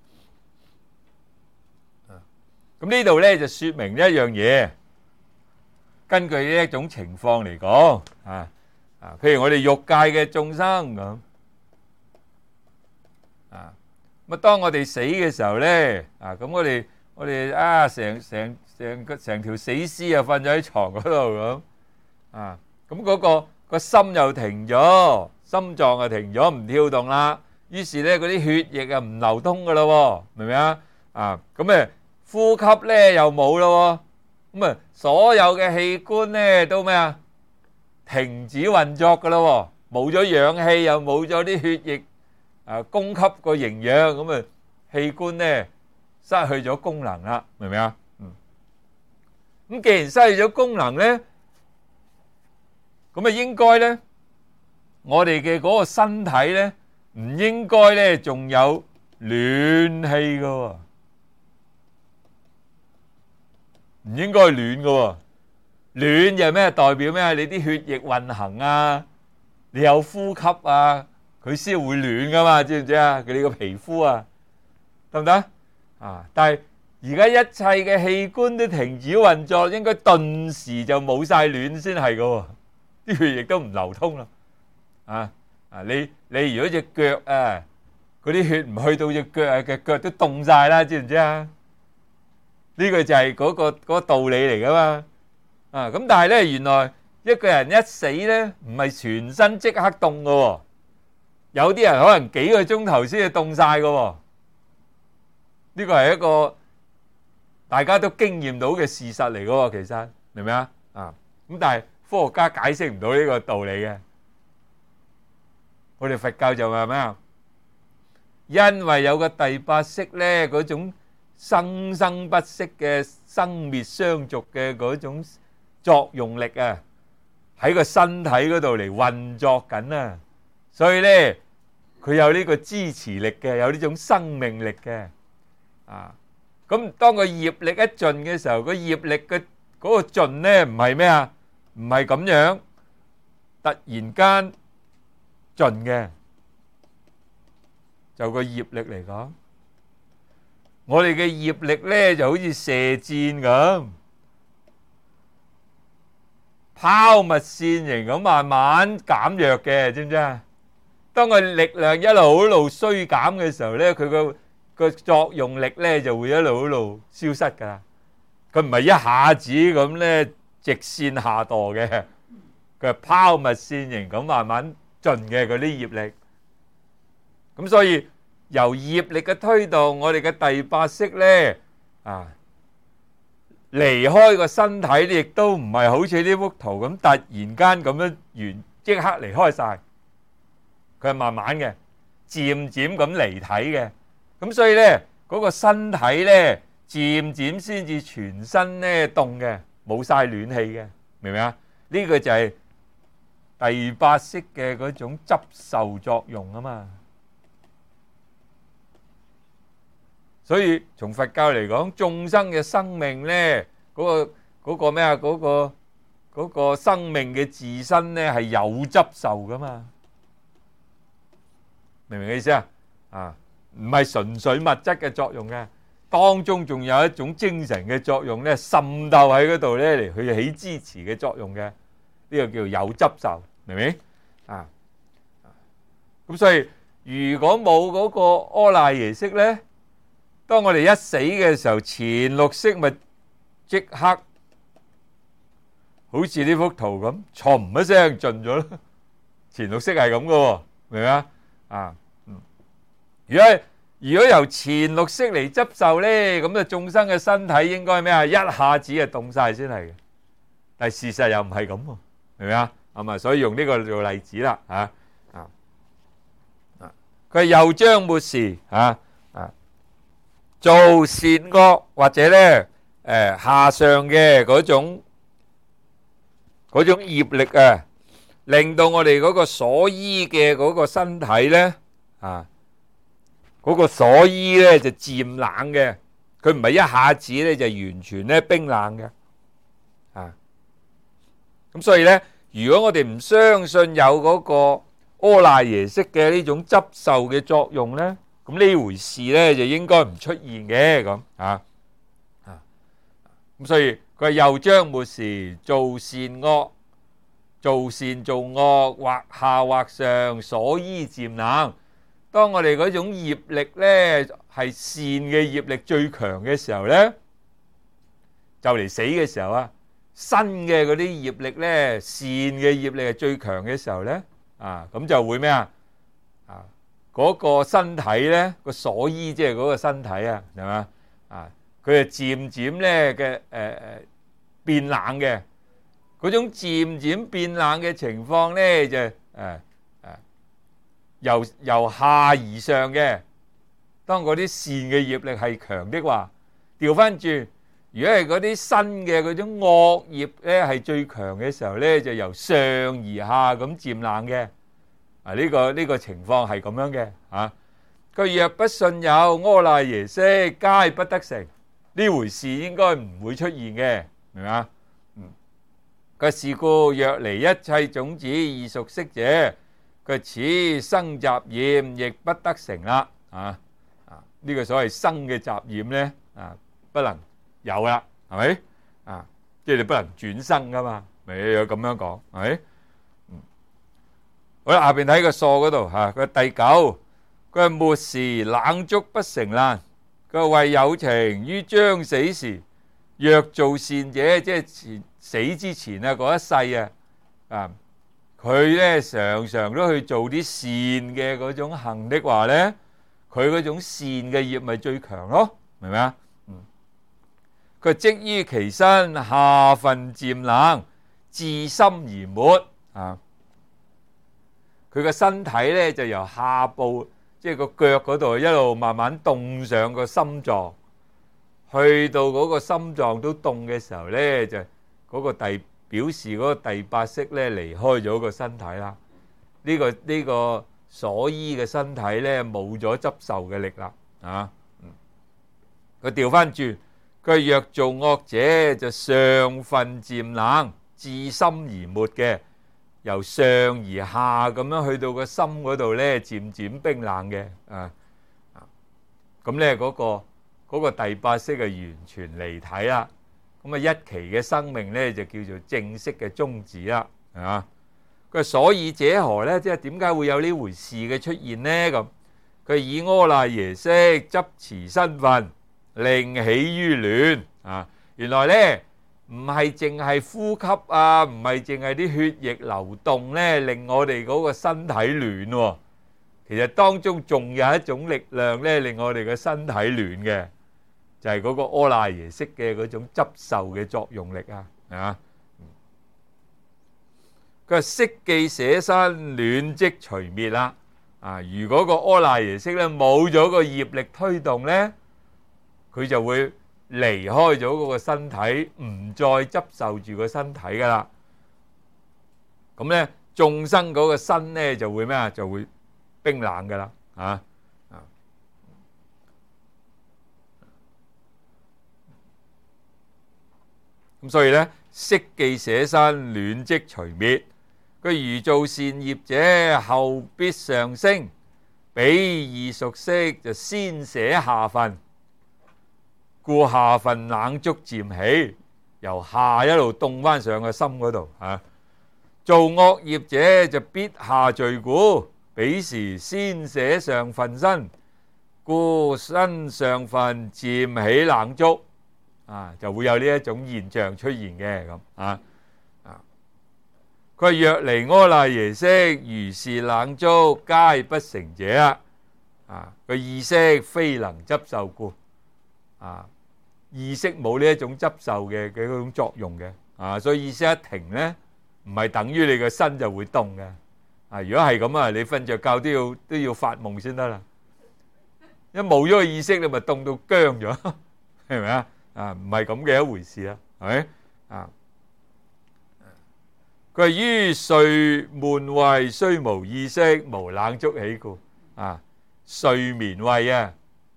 [SPEAKER 1] 咁呢度咧就說明一樣嘢，根據呢一種情況嚟講，啊啊，譬如我哋欲界嘅眾生咁，啊，咁啊當我哋死嘅時候咧，啊咁我哋我哋啊成成成個成條死屍啊瞓咗喺床嗰度咁，啊咁嗰個個心又停咗，心臟又停咗唔跳動啦，於是咧嗰啲血液啊唔流通噶啦，明唔明啊？啊咁誒。呼吸咧又冇咯，咁啊所有嘅器官咧都咩啊？停止運作噶咯，冇咗氧氣又冇咗啲血液啊供給個營養，咁啊器官咧失去咗功能啦，明唔明啊？嗯，咁既然失去咗功能咧，咁啊應該咧，我哋嘅嗰個身體咧唔應該咧仲有暖氣噶。唔應該暖噶，暖就咩？代表咩？你啲血液運行啊，你有呼吸啊，佢先會暖噶嘛？知唔知啊？佢哋個皮膚啊，得唔得啊？但係而家一切嘅器官都停止運作，應該頓時就冇晒暖先係噶，啲血液都唔流通啦。啊啊！你你如果隻腳啊，嗰啲血唔去到隻腳啊，嘅腳都凍晒啦，知唔知啊？呢個就係嗰個嗰個道理嚟噶嘛，啊咁但係咧，原來一個人一死咧，唔係全身即刻凍噶，有啲人可能幾個鐘頭先至凍晒噶，呢個係一個大家都經驗到嘅事實嚟噶，其實明唔明啊？啊咁但係科學家解釋唔到呢個道理嘅，我哋佛教就話咩啊？因為有個第八識咧，嗰種生生不息嘅生滅相續嘅嗰種作用力啊，喺個身體嗰度嚟運作緊啊，所以咧佢有呢個支持力嘅，有呢種生命力嘅啊。咁當個業力一盡嘅時候，個業力嘅嗰個盡咧唔係咩啊？唔係咁樣突然間盡嘅，就個業力嚟講。 我哋嘅業力咧就好似射箭咁，拋物線型咁慢慢減弱嘅，知唔知啊？當佢力量一路一路衰減嘅時候咧，佢個個作用力咧就會一路一路消失噶啦。佢唔係一下子咁咧直線下墮嘅，佢係拋物線型咁慢慢盡嘅嗰啲業力。咁所以由業力嘅推動，我哋嘅第八識咧啊離開個身體，亦都唔係好似呢幅圖咁突然間咁樣完即刻離開晒。佢係慢慢嘅，漸漸咁離體嘅，咁所以咧嗰個身體咧漸漸先至全身咧凍嘅，冇晒暖氣嘅，明唔明啊？呢個就係第八識嘅嗰種執受作用啊嘛。所以從佛教嚟講，眾生嘅生命咧，嗰個嗰個咩啊？嗰個嗰個生命嘅自身咧係有執受噶嘛。明唔明嘅意思啊？啊，唔係純粹物質嘅作用嘅，當中仲有一種精神嘅作用咧，滲透喺嗰度咧嚟去起支持嘅作用嘅，呢個叫做有執受，明唔明？啊，咁所以如果冇嗰個阿賴耶識咧，當我哋一死嘅時候，前六識咪即刻好似呢幅圖咁，唰一聲盡咗咯。前六識係咁噶喎，明唔明啊？啊，嗯，如果如果由前六識嚟執受咧，咁啊眾生嘅身體應該咩啊？一下子啊凍晒先係嘅，但係事實又唔係咁喎，明唔明啊？咁啊，所以用呢個做例子啦，吓啊啊，佢又將末時啊啊做善惡或者咧誒下上嘅嗰種嗰種業力啊。令到我哋嗰個所依嘅嗰個身體咧，啊，嗰個所依咧就漸冷嘅，佢唔係一下子咧就完全咧冰冷嘅，啊，咁所以咧，如果我哋唔相信有嗰個阿賴耶識嘅呢種執受嘅作用咧，咁呢回事咧就應該唔出現嘅，咁啊啊，咁所以佢又將末時做善惡。做善做惡，或下或上，所依漸冷。當我哋嗰種業力咧係善嘅業力最強嘅時候咧，就嚟死嘅時候啊，新嘅嗰啲業力咧，善嘅業力係最強嘅時候咧，啊咁就會咩啊？啊嗰個身體咧個所依即係嗰個身體啊，係嘛啊？佢係漸漸咧嘅誒誒變冷嘅。嗰種漸漸變冷嘅情況咧，就誒誒由由下而上嘅。當嗰啲善嘅業力係強的話，調翻轉，如果係嗰啲新嘅嗰種惡業咧係最強嘅時候咧，就由上而下咁漸冷嘅。啊，呢個呢個情況係咁樣嘅嚇。佢若不信有阿賴耶識，皆不得成。呢回事應該唔會出現嘅，明唔明啊？佢是故若離一切種子異熟識者，佢此生雜染亦不得成啦。啊啊！呢個所謂生嘅雜染咧啊，不能有啦，係咪啊？即係你不能轉生噶嘛，咪有咁樣講，係咪？嗯，好啦，下邊睇個疏嗰度嚇，佢第九，佢係末時冷足不成難，佢為有情於將死時，若做善者，即係前死之前啊，嗰一世啊，啊，佢咧常常都去做啲善嘅嗰種行的話咧，佢嗰種善嘅業咪最強咯，明唔明啊？嗯，佢即於其身下分漸冷，自心而沒啊。佢個身體咧就由下部，即係個腳嗰度一路慢慢凍上個心臟，去到嗰個心臟都凍嘅時候咧就。嗰個第表示嗰個第八識咧離開咗個身體啦，呢個呢個所依嘅身體咧冇咗執受嘅力啦，啊，佢調翻轉，佢若做惡者就上分漸冷，自心而沒嘅，由上而下咁樣去到個心嗰度咧漸漸冰冷嘅，啊，咁咧嗰個嗰個第八識係完全離體啦。咁啊，一期嘅生命咧就叫做正式嘅終止啦。啊，佢話所以者何咧？即係點解會有呢回事嘅出現呢？咁佢以阿賴耶識執持身份，令起於暖。啊，原來咧唔係淨係呼吸啊，唔係淨係啲血液流動咧，令我哋嗰個身體暖喎。其實當中仲有一種力量咧，令我哋嘅身體暖嘅，就係嗰個阿賴耶識嘅嗰種執受嘅作用力啊！啊，佢話色既捨身，暖即除滅啦。啊，如果個阿賴耶識咧冇咗個業力推動咧，佢就會離開咗嗰個身體，唔再執受住個身體噶啦。咁咧，眾生嗰個身咧就會咩啊？就會冰冷噶啦，啊啊！咁所以咧，色既捨身，暖即除滅。佢如做善業者，後必上升，彼二熟識就先捨下分，故下分冷觸漸起，由下一路凍翻上個心嗰度啊。做惡業者就必下墜故。彼時先捨上分身，故身上分漸起冷觸，啊，就會有呢一種現象出現嘅咁啊啊！佢若離阿賴耶識，如是冷觸皆不成者啊！個意識非能執受故啊，意識冇呢一種執受嘅嘅嗰種作用嘅啊，所以意識一停咧，唔係等於你個身就會凍嘅。啊！如果係咁啊，你瞓着覺都要都要發夢先得啦。一冇咗個意識，你咪凍到僵咗，係咪啊？啊，唔係咁嘅一回事啊，係咪啊？佢係於睡悶位，雖無意識，無冷觸起故。啊，睡眠位啊，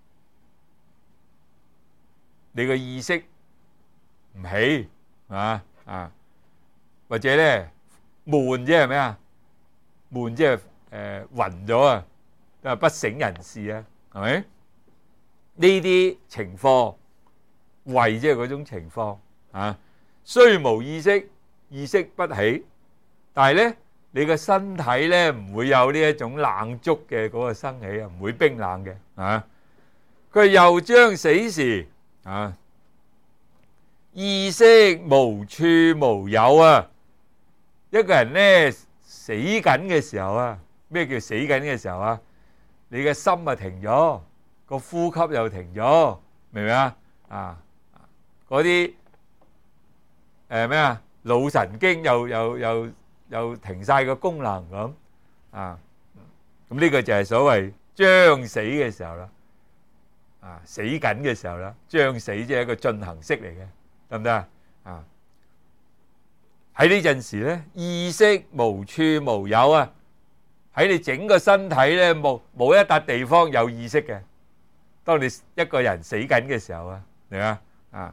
[SPEAKER 1] 你個意識唔起啊啊，或者咧悶啫，係咪啊？悶即係誒暈咗啊，都係不省人事啊，係咪？呢啲情況，為即係嗰種情況啊，雖無意識，意識不起，但係咧，你個身體咧唔會有呢一種冷觸嘅嗰個生起啊，唔會冰冷嘅啊。佢又將死時啊，意識無處無有啊，一個人咧。死緊嘅時候啊，咩叫死緊嘅時候啊？你嘅心啊停咗，個呼吸又停咗，明唔明啊？啊，嗰啲誒咩啊？腦神經又又又又停晒個功能咁啊！咁呢個就係所謂將死嘅時候啦，啊，死緊嘅時候啦，將死即係一個進行式嚟嘅，得唔得啊？啊！喺呢陣時咧，意識無處無有啊！喺你整個身體咧，冇冇一笪地方有意識嘅。當你一個人死緊嘅時候啊，明啊啊！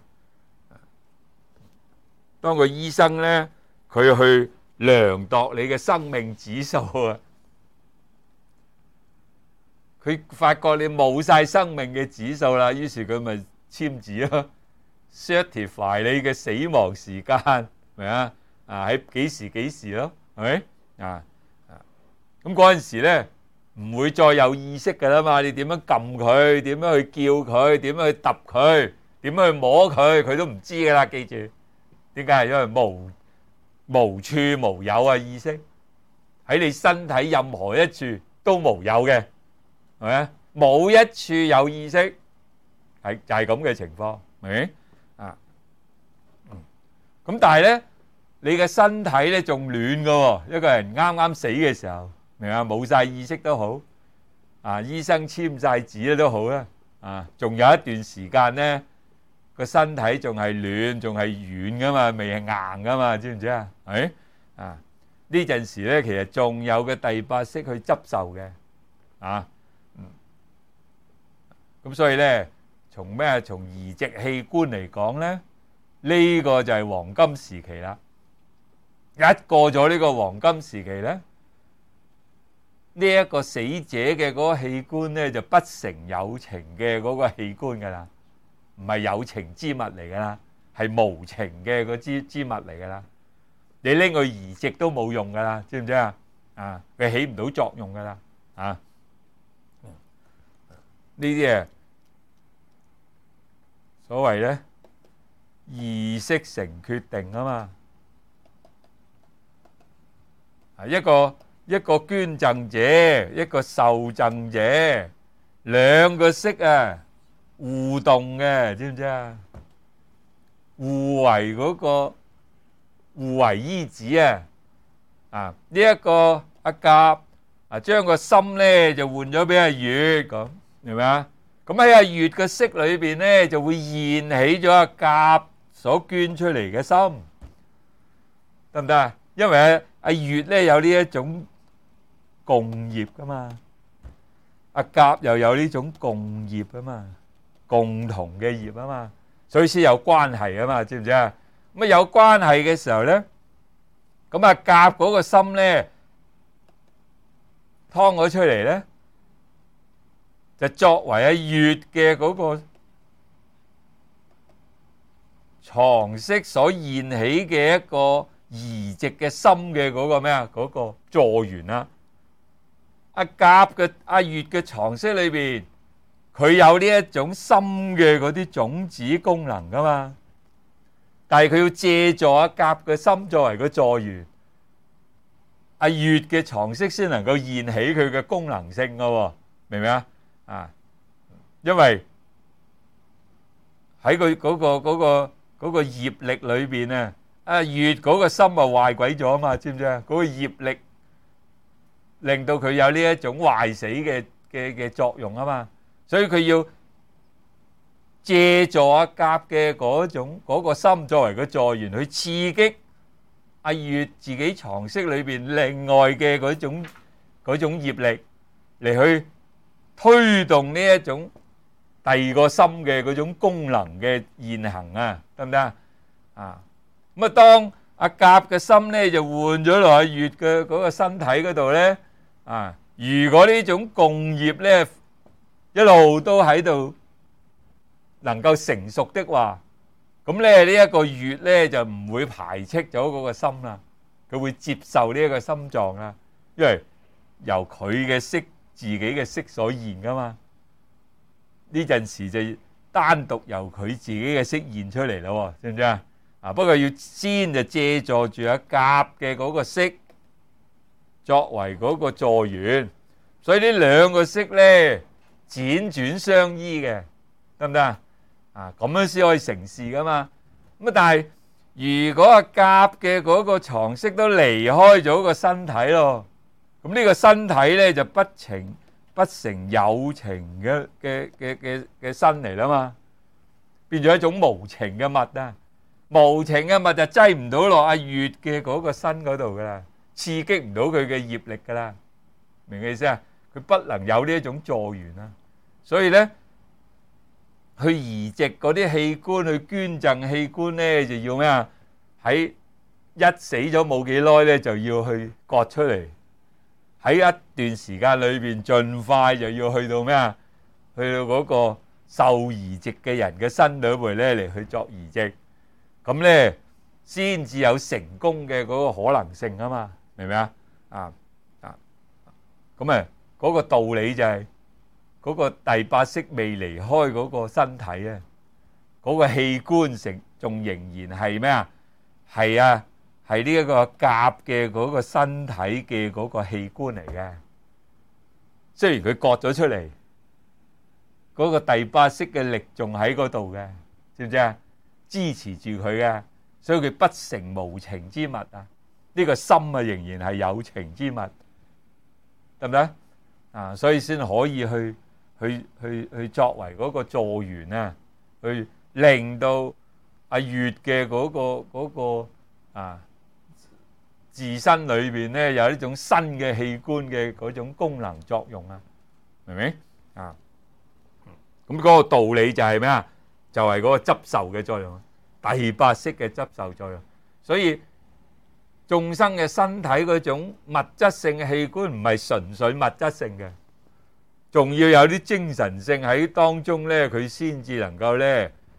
[SPEAKER 1] 當個醫生咧，佢去量度你嘅生命指數啊，佢發覺你冇晒生命嘅指數啦，於是佢咪簽字咯 ，certify 你嘅死亡時間，明啊？啊！喺幾時幾時咯，係咪啊？啊！咁嗰陣時咧，唔會再有意識㗎啦嘛。你點樣撳佢？點樣去叫佢？點樣去揼佢？點樣去摸佢？佢都唔知㗎啦。記住，點解係因為無無處無有啊！意識喺你身體任何一處都無有嘅，係咪啊？冇一處有意識，係就係咁嘅情況，明唔明啊？咁但係咧。你嘅身體咧仲暖㗎喎，一個人啱啱死嘅時候，明啊？冇晒意識都好，啊，醫生簽晒紙咧都好啦，啊，仲有一段時間咧，個身體仲係暖，仲係軟㗎嘛，未係硬㗎嘛，知唔知啊？係啊，呢陣時咧，其實仲有個第八識去執受嘅，啊，嗯，咁所以咧，從咩？從移植器官嚟講咧，呢個就係黃金時期啦。一過咗呢個黃金時期咧，呢一個死者嘅嗰個器官咧就不成有情嘅嗰個器官噶啦， 唔係有情之物嚟噶啦，係無情嘅嗰支支物嚟噶啦。你拎佢移植都冇用噶啦，知唔知啊？啊，佢起唔到作用噶啦，啊，呢啲啊，所謂咧意識成決定啊嘛，啊一個一個捐贈者，一個受贈者，兩個識啊互動嘅，知唔知啊？互為嗰個互為依止啊！啊呢一個阿甲啊，將個心咧就換咗俾阿月咁，明唔明啊？咁喺阿月嘅識裏邊咧，就會現起咗阿甲所捐出嚟嘅心，得唔得啊？因為阿阿月咧有呢一種共業噶嘛，阿甲又有呢種共業啊嘛，共同嘅業啊嘛，所以先有關係啊嘛，知唔知啊？咁啊有關係嘅時候咧，咁啊甲嗰個心咧，劏咗出嚟咧，就作為阿月嘅嗰個藏識所現起嘅一個移植嘅心嘅嗰個咩啊？嗰個助緣啦。阿甲嘅阿月嘅藏識裏邊，佢有呢一種心嘅嗰啲種子功能噶嘛，但係佢要借助阿甲嘅心作為個助緣，阿月嘅藏識先能夠現起佢嘅功能性噶喎，明唔明啊？啊，因為喺佢嗰個嗰個嗰個業力裏邊啊，阿月嗰個心啊壞鬼咗啊嘛，知唔知啊？嗰個業力令到佢有呢一種壞死嘅嘅嘅作用啊嘛，所以佢要借助阿甲嘅嗰種嗰個心作為個助緣，去刺激阿月自己藏識裏邊另外嘅嗰種嗰種業力嚟去推動呢一種第二個心嘅嗰種功能嘅現行啊，得唔得啊？啊，咁啊，當阿甲嘅心咧就換咗落阿月嘅嗰個身體嗰度咧，啊，如果呢種共業咧一路都喺度能夠成熟的話，咁咧呢一個月咧就唔會排斥咗嗰個心啦，佢會接受呢一個心臟啦，因為由佢嘅識自己嘅識所現噶嘛，呢陣時就單獨由佢自己嘅識現出嚟咯，知唔知啊？啊，不過要先就借助住阿甲嘅嗰個識作為嗰個助緣，所以呢兩個識咧輾轉相依嘅，得唔得啊？啊，咁樣先可以成事噶嘛。咁啊，但係如果阿甲嘅嗰個藏識都離開咗個身體咯，咁呢個身體咧就不情不成有情嘅嘅嘅嘅嘅身嚟啦嘛，變咗一種無情嘅物啊！無情嘅物就擠唔到落阿月嘅嗰個身嗰度噶啦，刺激唔到佢嘅業力噶啦，明唔明意思啊？佢不能有呢一種助緣啊，所以咧去移植嗰啲器官，去捐贈器官咧，就要咩啊？喺一死咗冇幾耐咧，就要去割出嚟，喺一段時間裏邊，盡快就要去到咩啊？去到嗰個受移植嘅人嘅身裏邊咧嚟去作移植。咁咧，先至有成功嘅嗰個可能性啊嘛，明唔明啊？啊啊，咁啊，嗰個道理就係嗰個第八識未離開嗰個身體啊，嗰個器官成仲仍然係咩啊？係啊，係呢一個甲嘅嗰個身體嘅嗰個器官嚟嘅。雖然佢割咗出嚟，嗰個第八識嘅力仲喺嗰度嘅，知唔知啊？支持住佢嘅，所以佢不成無情之物啊！呢個心啊，仍然係有情之物，得唔得啊？所以先可以去去去去作為嗰個助緣啊，去令到阿月嘅嗰個嗰個啊自身裏邊咧有呢種新嘅器官嘅嗰種功能作用啊，明唔明啊？咁嗰個道理就係咩啊？就係嗰個執受嘅作用，第八識嘅執受作用。所以眾生嘅身體嗰種物質性嘅器官唔係純粹物質性嘅，仲要有啲精神性喺當中咧，佢先至能夠咧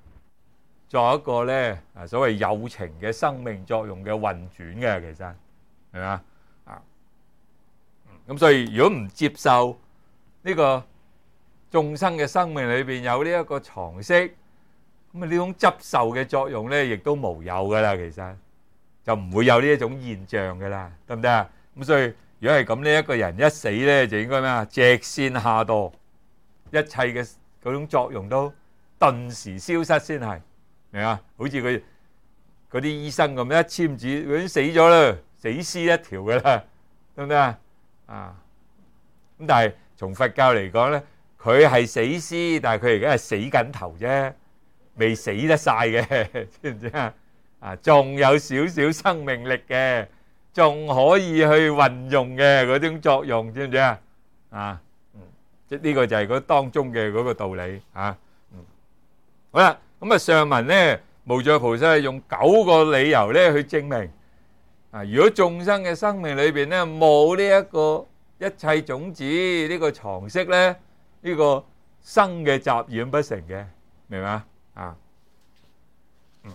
[SPEAKER 1] 作一個咧啊所謂有情嘅生命作用嘅運轉嘅，其實係咪啊？啊，咁所以如果唔接受呢個眾生嘅生命裏邊有呢一個常識，咁啊呢種執受嘅作用咧，亦都無有噶啦，其實就唔會有呢一種現象噶啦，得唔得啊？咁所以如果係咁，呢一個人一死咧，就應該咩啊？直線下墮，一切嘅嗰種作用都頓時消失先係，明啊？好似佢嗰啲醫生咁，一簽字佢已經死咗啦，死屍一條噶啦，得唔得啊？啊，咁但係從佛教嚟講咧，佢係死屍，但係佢而家係死緊頭啫，未死得晒嘅，知唔知啊？啊，仲有少少生命力嘅，仲可以去運用嘅嗰種作用，知唔知啊？啊，嗯，即係呢個就係嗰當中嘅嗰個道理啊。嗯，好啦，咁啊上文咧，無著菩薩係用九個理由咧去證明啊，如果眾生嘅生命裏邊咧冇呢一個一切種子呢個常識咧，呢個生嘅雜染不成嘅，明嘛？啊，嗯，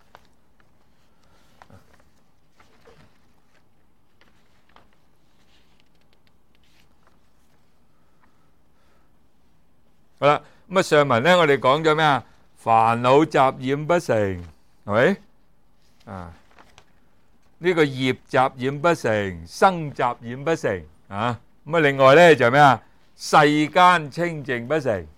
[SPEAKER 1] 好啦，咁啊上文咧我哋講咗咩啊？煩惱雜染不成，係咪？啊，呢個業雜染不成，生雜染不成，啊，咁啊另外咧就係咩啊？世間清淨不成。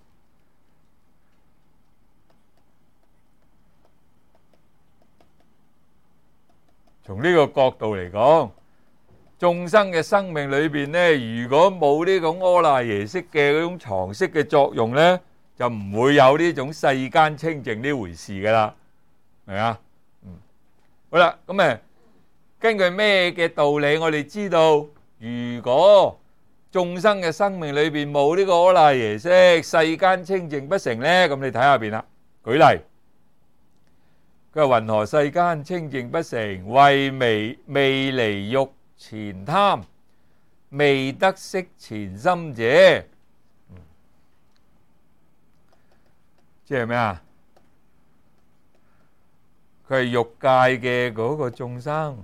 [SPEAKER 1] 從呢個角度嚟講，眾生嘅生命裏邊咧，如果冇呢種阿賴耶識嘅嗰種常識嘅作用咧，就唔會有呢種世間清淨呢回事噶啦，係咪啊？嗯，好啦，咁誒，根據咩嘅道理，我哋知道，如果眾生嘅生命裏邊冇呢個阿賴耶識，世間清淨不成咧，咁你睇下邊啦。舉例，佢話云何世間清淨不成？謂未未離欲前貪，未得色前心者。即係咩啊？佢係欲界嘅嗰個眾生，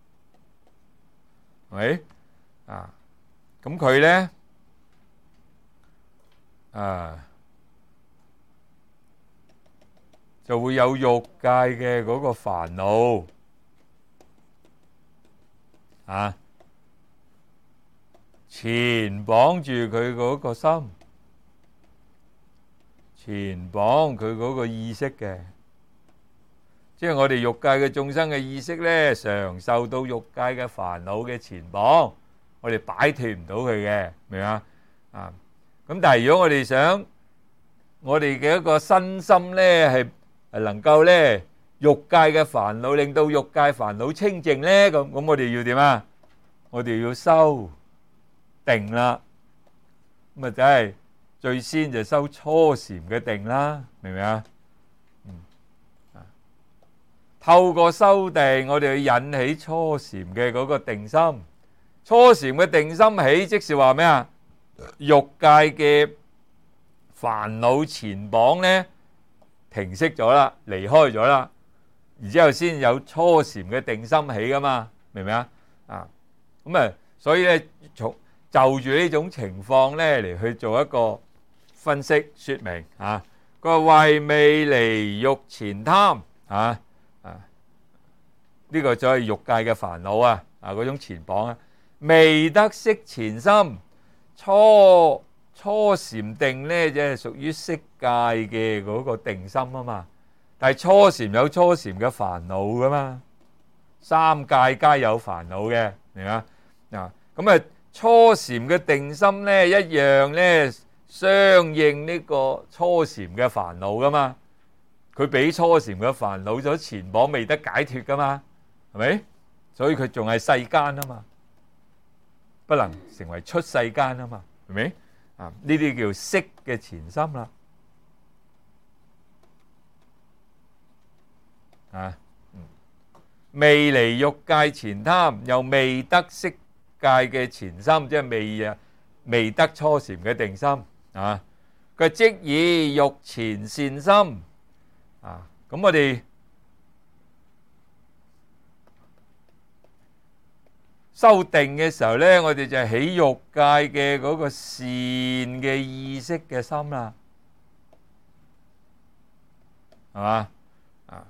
[SPEAKER 1] 係咪啊？咁佢咧啊，就會有欲界嘅嗰個煩惱啊，纏綁住佢嗰個心，纏綁佢嗰個意識嘅。即係我哋欲界嘅眾生嘅意識咧，常受到欲界嘅煩惱嘅纏綁，我哋擺脫唔到佢嘅，明啊？啊，咁但係如果我哋想我哋嘅一個身心咧係係能夠咧欲界嘅煩惱令到欲界煩惱清淨咧，咁咁我哋要點啊？我哋要修定啦，咁啊，梗係最先就修初禪嘅定啦，明唔明啊？透過修定，我哋去引起初禪嘅嗰個定心。初禪嘅定心起，即是話咩啊？欲界嘅煩惱纏綁咧停息咗啦，離開咗啦，然之後先有初禪嘅定心起噶嘛，明唔明啊？啊，咁啊，所以咧，從就住呢種情況咧嚟去做一個分析說明啊。佢話謂未離欲前貪啊。呢個就係欲界嘅煩惱啊！啊，嗰種纏綁啊，未得色前心，初初禪定咧，即係屬於色界嘅嗰個定心啊嘛。但係初禪有初禪嘅煩惱噶嘛，三界皆有煩惱嘅，明嘛？嗱，咁啊，初禪嘅定心咧，一樣咧，相應呢個初禪嘅煩惱噶嘛。佢俾初禪嘅煩惱所纏綁，未得解脫噶嘛。係咪？所以佢仲係世間啊嘛，不能成為出世間啊嘛，係咪？啊，呢啲叫色嘅纏心啦。啊，嗯，未離欲界纏貪，又未得色界嘅纏心，即係未啊未得初禪嘅定心啊。佢即以欲纏善心啊。 咁我哋修定嘅時候咧，我哋就起欲界嘅嗰個善嘅意識嘅心啦，係嘛？啊，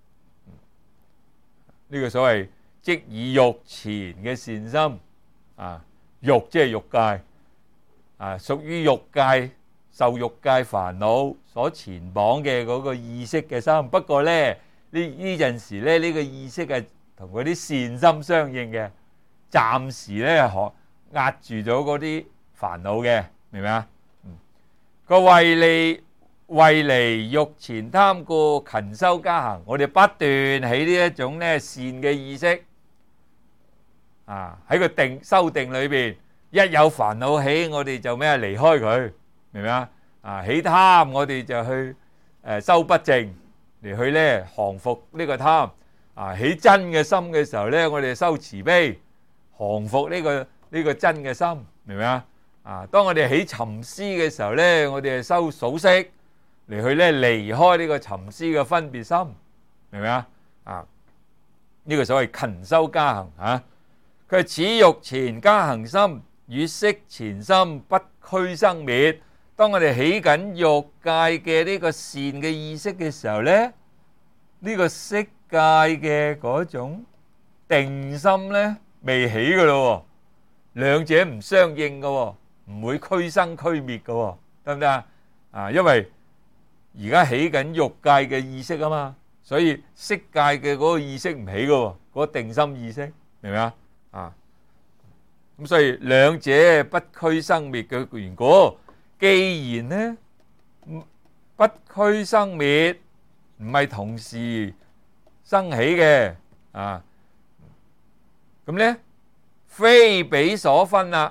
[SPEAKER 1] 呢個所謂即以欲前嘅善心啊，欲即係欲界啊，屬於欲界受欲界煩惱所纏綁嘅嗰個意識嘅心。不過咧，呢呢陣時咧，呢個意識係同嗰啲善心相應嘅。暫時咧可壓住咗嗰啲煩惱嘅，明唔明啊？個為利為離欲前貪故，勤修加行。我哋不斷起呢一種咧善嘅意識啊，喺個定修定裏邊，一有煩惱起，我哋就咩離開佢，明唔明啊？啊，起貪我哋就去誒修不淨嚟去咧降服呢個貪啊。起真嘅心嘅時候咧，我哋修慈悲。降服呢個呢個真嘅心，明唔明啊？啊，當我哋起尋思嘅時候咧，我哋係修數息嚟去咧離開呢個尋思嘅分別心，明唔明啊？啊，呢個所謂勤修加行啊，佢係此欲前加行心與識前心不俱生滅。當我哋起緊欲界嘅呢個善嘅意識嘅時候咧，呢個色界嘅嗰種定心咧未起嘅咯，兩者唔相應嘅，唔會俱生俱滅嘅，得唔得啊？啊，因為而家起緊欲界嘅意識啊嘛，所以色界嘅嗰個意識唔起嘅，嗰個定心意識，明唔明啊？啊，咁所以兩者不俱生滅嘅緣故，既然呢不俱生滅，唔係同時生起嘅啊。咁咧，非彼所分啦。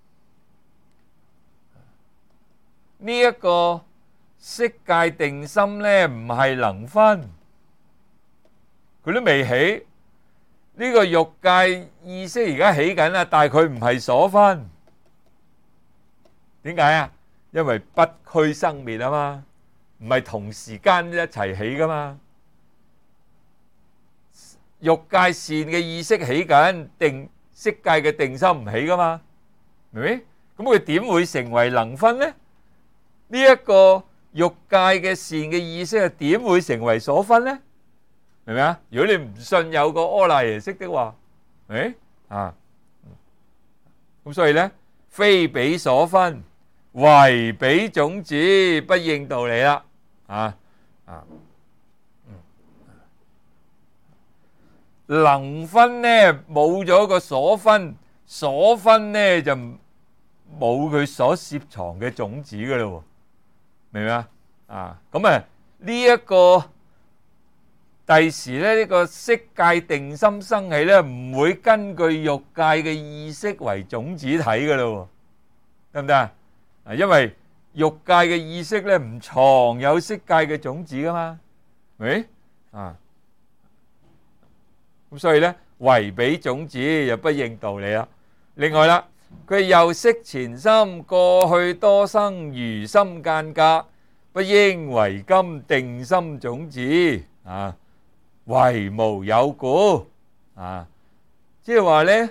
[SPEAKER 1] 呢一個色界定心咧，唔係能分，佢都未起。呢個欲界意識而家起緊啦，但係佢唔係所分。點解啊？因為不俱生滅啊嘛，唔係同時間一齊起噶嘛。欲界善嘅意識起緊，定色界嘅定心唔起噶嘛，明唔明？咁佢點會成為能分呢？呢一個欲界嘅善嘅意識係點會成為所分呢？明唔明啊？如果你唔信有個阿賴耶識的話，誒啊，咁所以咧，非彼所分，唯彼種子，不應道理啦，啊啊。能分呢冇咗個所分，所分呢就冇佢所攝藏嘅種子噶啦，明唔明啊？啊，咁啊呢一個第時咧呢個色界定心生起咧，唔會根據欲界嘅意識為種子睇噶啦，得唔得啊？啊，因為欲界嘅意識咧唔藏有色界嘅種子噶嘛，喂啊。咁所以咧，唯彼種子又不應道理啦。另外啦，佢又識前心過去多生餘心間隔，不應為今定心種子啊，唯無有故啊。即係話咧，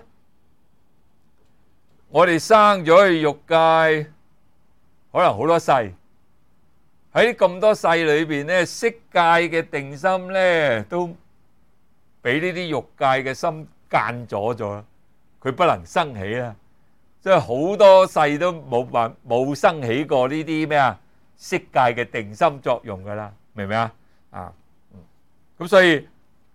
[SPEAKER 1] 我哋生咗去欲界，可能好多世，喺咁多世裏邊咧，色界嘅定心咧都俾呢啲欲界嘅心間咗咗，佢不能生起啦。即係好多世都冇辦冇生起過呢啲咩啊色界嘅定心作用噶啦，明唔明啊？啊，咁所以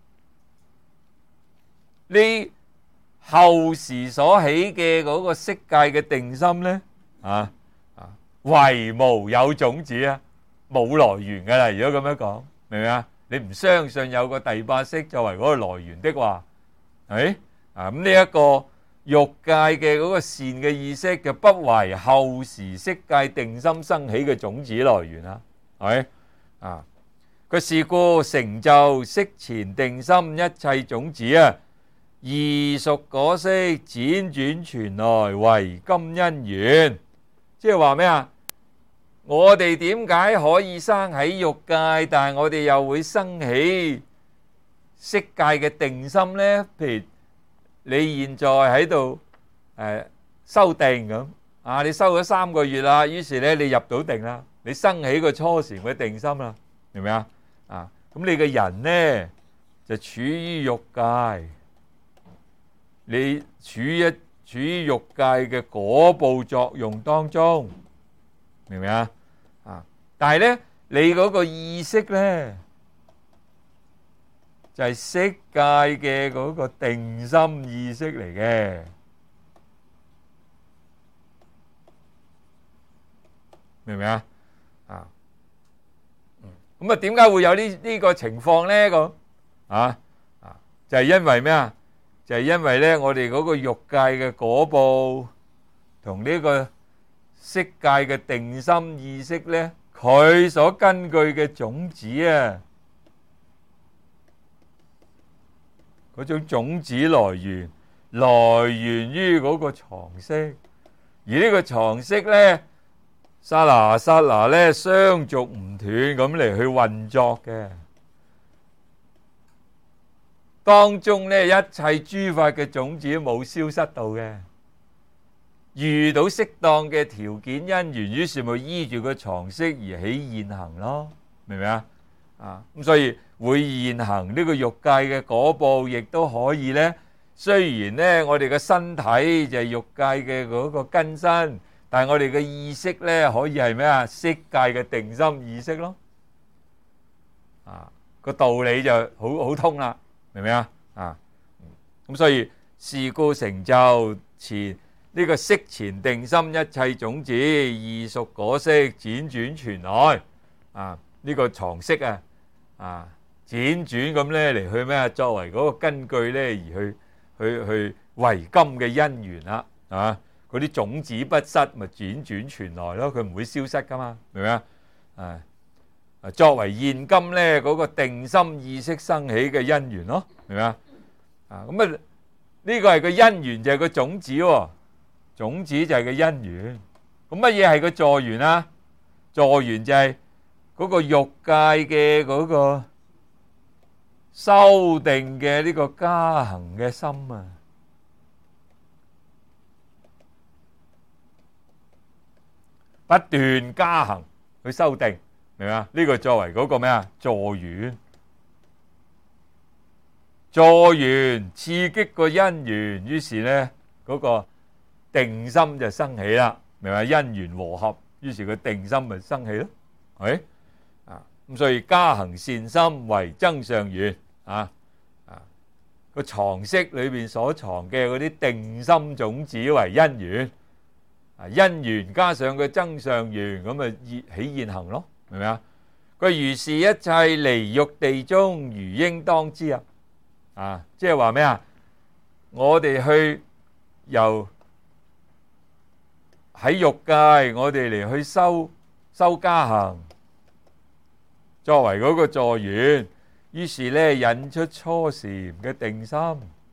[SPEAKER 1] 呢後時所起嘅嗰個色界嘅定心咧，啊啊，唯無有種子啊，冇來源噶啦。如果咁樣講，明唔明啊？你唔相信有個第八識作為嗰個來源的話，係啊，咁呢一個欲界嘅嗰個善嘅意識就不為後時色界定心生起嘅種子來源啦，係啊，佢是故成就色前定心一切種子啊，異熟果色輾轉傳來為今因緣，即係話咩啊？ 我哋點解可以生喺欲界，但係我哋又會生起色界嘅定心呢？譬如你現在喺度誒修定咁啊，你修咗三個月啦，於是咧你入到定啦，你生起個初禪嘅定心啦，明唔明啊？啊，咁你嘅人呢就處於欲界，你處一處於欲界嘅果報作用當中，明唔明啊？啊，但係咧你嗰個意識咧就係色界嘅嗰個定心意識嚟嘅，明唔明啊？啊，咁啊點解會有呢呢個情況咧？咁啊啊就係因為咩啊？就係因為咧我哋嗰個欲界嘅果報同呢個色界嘅定心意識咧，佢所根據嘅種子啊，嗰種種子來源來源於嗰個藏識，而呢個藏識咧，剎那剎那咧相續唔斷咁嚟去運作嘅，當中咧一切諸法嘅種子冇消失到嘅，遇到適當嘅條件因緣，於是咪依住個藏識而起現行咯，明唔明啊？啊，咁所以會現行呢個欲界嘅果報，亦都可以咧。雖然咧我哋嘅身體就係欲界嘅嗰個根身，但係我哋嘅意識咧可以係咩啊？色界嘅定心意識咯。啊，個道理就好好通啦，明唔明啊？啊，咁所以是故成就前呢個色前定心一切種子，異熟果色輾轉傳來。啊，呢個藏識啊，啊輾轉咁咧嚟去咩啊？作為嗰個根據咧而去去去為今嘅因緣啦，啊嗰啲種子不失，咪輾轉傳來咯，佢唔會消失噶嘛，明唔明啊？啊，作為現今咧嗰個定心意識生起嘅因緣咯，明唔明啊？啊咁啊呢個係個因緣，就係個種子喎，種子就係個因緣。咁乜嘢係個助緣啊？助緣就係嗰個欲界嘅嗰個修定嘅呢個加行嘅心啊，不斷加行去修定，明唔明啊？呢個作為嗰個咩啊？助緣，助緣刺激個因緣，於是咧嗰個定心就生起啦，明唔明啊？因緣和合，於是個定心咪生起咯，係啊，咁所以加行善心為增上緣啊啊，個藏識裏邊所藏嘅嗰啲定心種子為因緣啊，因緣加上個增上緣，咁咪起現行咯，明唔明啊？個如是一切離欲地中，如應當知啊！啊，即係話咩啊？我哋去由喺欲界，我哋嚟去修修加行，作為嗰個助緣，於是咧引出初禪嘅定心。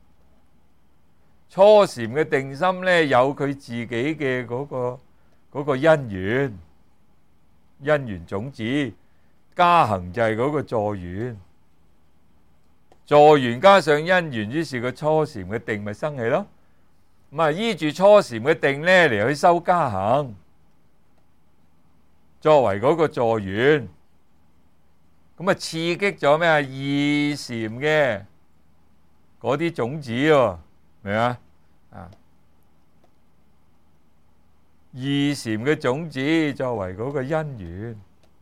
[SPEAKER 1] 初禪嘅定心咧有佢自己嘅嗰個嗰個因緣，因緣種子，加行就係嗰個助緣，助緣加上因緣，於是個初禪嘅定咪生起咯。咁啊，依住初禪嘅定咧嚟去修加行，作為嗰個助緣，咁啊刺激咗咩啊？二禪嘅嗰啲種子喎，明啊？啊，二禪嘅種子作為嗰個因緣，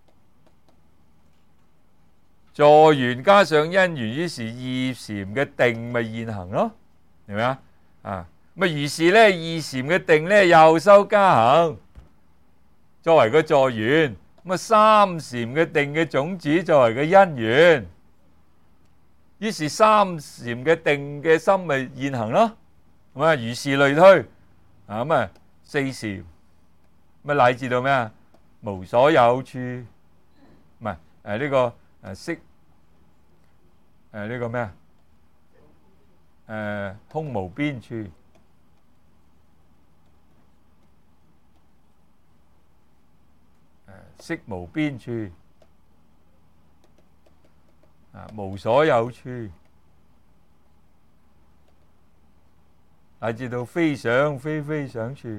[SPEAKER 1] 助緣加上因緣，於是二禪嘅定咪現行咯，明唔明啊？啊！咁於是咧，二禪嘅定咧又修加行，作為個助緣。咁啊，三禪嘅定嘅種子作為個因緣，於是三禪嘅定嘅心咪現行咯。咁啊，如是類推啊，咁啊，四禪咁啊，乃至到咩啊？無所有處，唔係誒呢個誒色誒呢個咩啊？誒空無邊處。 識無邊處，啊，無所有處，乃至到非想非非想處。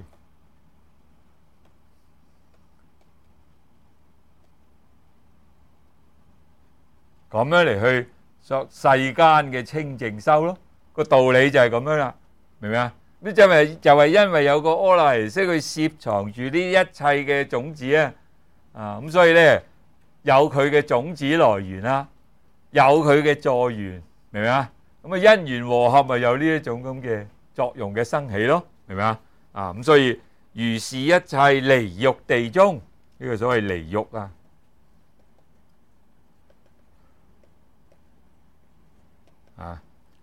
[SPEAKER 1] 咁樣嚟去作世間嘅清淨修咯，個道理就係咁樣啦，明唔明啊？呢就係就係因為有個阿賴耶識去攝藏住呢一切嘅種子啊，啊咁所以咧有佢嘅種子來源啦，有佢嘅助緣，明唔明啊？咁啊因緣和合咪有呢一種咁嘅作用嘅生起咯，明唔明啊？啊咁所以如是一切離欲地中，呢個所謂離欲啊。啊！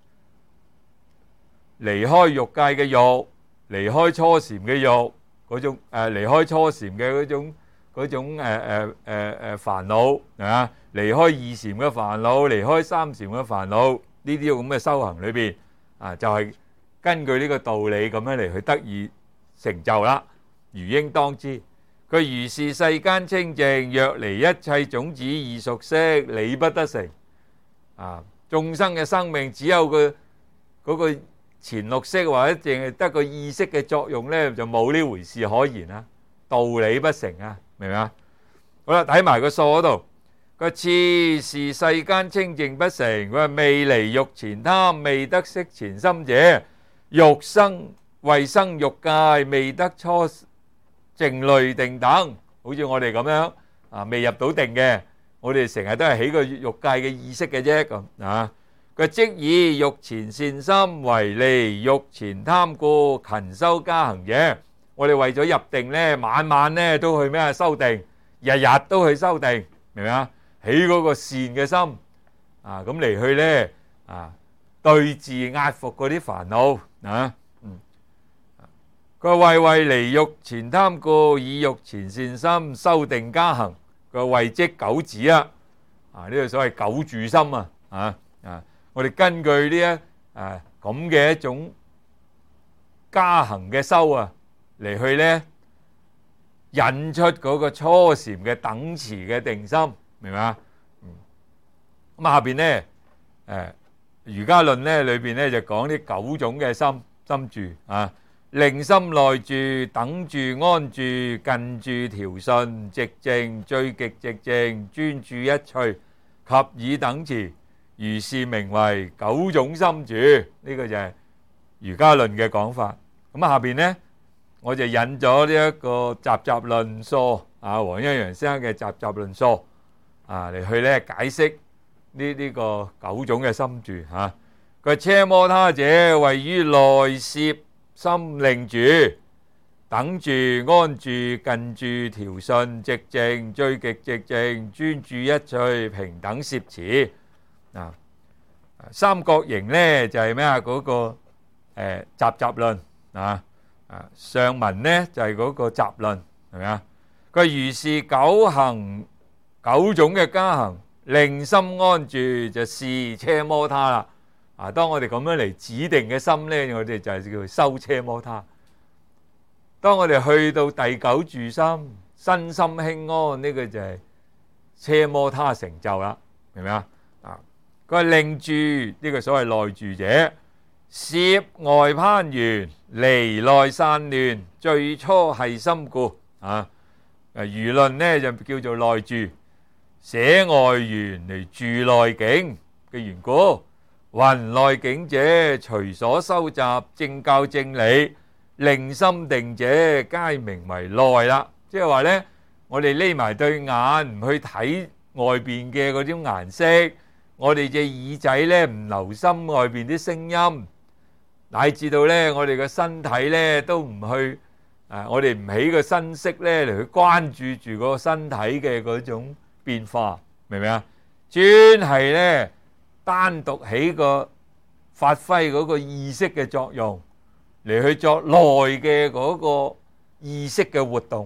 [SPEAKER 1] 離開欲界嘅欲，離開初禪嘅欲，嗰種誒離開初禪嘅嗰種嗰種誒誒誒誒煩惱啊！離開二禪嘅煩惱，離開三禪嘅煩惱，呢啲咁嘅修行裏邊啊，就係根據呢個道理咁樣嚟去得以成就啦。如應當知，佢如是世間清淨，若離一切種子異熟識，理不得成啊！眾生嘅生命只有個嗰個前六識或者淨係得個意識嘅作用咧，就冇呢回事可言啦，道理不成啊，明唔明啊？好啦，睇埋個數嗰度，佢次是世間清淨不成，佢話未離欲前貪，未得色前心者，欲生為生欲界，未得初靜慮定等，好似我哋咁樣啊，未入到定嘅。我哋成日都係起個欲界嘅意識嘅啫，咁啊！佢即以欲前善心為離欲前貪故，勤修加行者。我哋為咗入定咧，晚晚咧都去咩啊？修定，日日都去修定，明唔明啊？起嗰個善嘅心啊，咁嚟去咧啊，對治壓服嗰啲煩惱啊。嗯，佢為為離欲前貪故，以欲前善心修定加行。個為即九子啊，啊呢個所謂九住心啊，啊啊，我哋根據呢一啊咁嘅一種加行嘅修啊，嚟去咧引出嗰個初禪嘅等持嘅定心，明唔明啊？咁下邊咧誒瑜伽論咧裏邊咧就講啲九種嘅心心住啊。令心內住、等住、安住、近住、調順、寂靜、最極寂靜、專注一趣及以等持，如是名為九種心住。呢個就係瑜伽論嘅講法。咁下邊呢，我就引咗呢一個集集論疏啊，黃一陽先生嘅集集論疏啊嚟去咧解釋呢呢個九種嘅心住嚇。佢奢摩他者位於內攝心令住、等住、安住、近住、調順、寂靜、最極寂靜、專注一趣、平等攝持啊。三角形咧就係咩啊？嗰個誒集集論啊啊，上文咧就係嗰個集論，係咪啊？佢如是九行九種嘅加行，令心安住，就是奢摩他啦。啊！當我哋咁樣嚟指定嘅心咧，我哋就係叫修奢摩他。當我哋去到第九住心，身心輕安，呢個就係奢摩他成就啦，明唔明啊？啊！佢係令住呢個所謂內住者，攝外攀緣，離內散亂，最初係心故啊！誒，輿論咧就叫做內住，捨外緣嚟住內境嘅緣故。雲內境者，隨所收集正教正理，令心定者，皆名為內啦。即係話咧，我哋匿埋對眼，唔去睇外邊嘅嗰啲顏色，我哋隻耳仔咧唔留心外邊啲聲音，乃至到咧我哋個身體咧都唔去啊，我哋唔起個身色咧嚟去關注住個身體嘅嗰種變化，明唔明啊？專係咧。單獨起個發揮嗰個意識嘅作用，嚟去作內嘅嗰個意識嘅活動。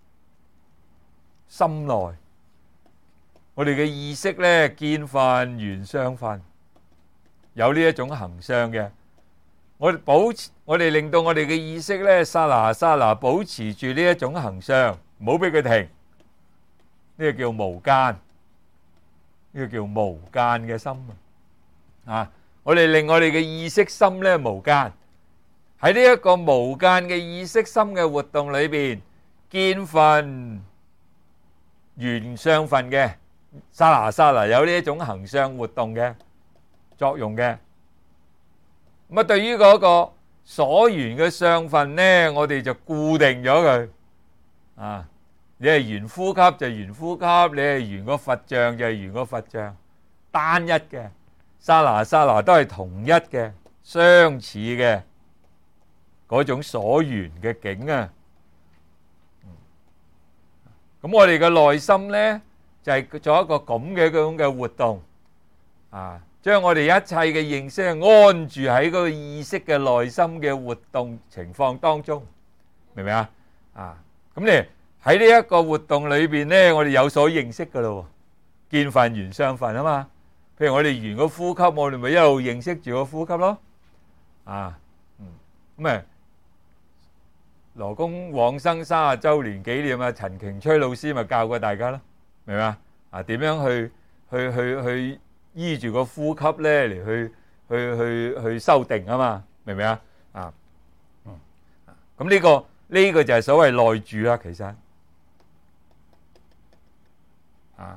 [SPEAKER 1] 心內，我哋嘅意識咧見分緣相分，有呢一種行相嘅。我哋保持，我哋令到我哋嘅意識咧剎那剎那保持住呢一種行相，唔好俾佢停。 呢個叫無間，呢個叫無間嘅心啊！啊，我哋令我哋嘅意識心咧無間，喺呢一個無間嘅意識心嘅活動裏邊，見分緣相分嘅剎那剎那有呢一種行相活動嘅作用嘅。咁啊，對於嗰個所緣嘅相分咧，我哋就固定咗佢啊。你係緣呼吸就係緣呼吸，你係緣個佛像就係緣個佛像，單一嘅剎那剎那都係同一嘅相似嘅嗰種所緣嘅境啊。咁我哋嘅內心呢，就係做一個咁嘅嗰種嘅活動啊，將我哋一切嘅認識安住喺嗰個意識嘅內心嘅活動情況當中，明唔明啊？啊，咁你喺呢一個活動裏邊呢，我哋有所認識噶咯，見分緣相分啊嘛。譬如我哋緣個呼吸，我哋咪一路認識住個呼吸咯。啊，嗯，咁啊，羅公往生三十週年紀念啊，陳瓊崔老師咪教過大家咯，明唔明啊？啊，點樣去去去去依住個呼吸咧嚟去去去去修定啊嘛，明唔明啊？啊，嗯，咁呢個呢個就係所謂內住啦，其實。啊，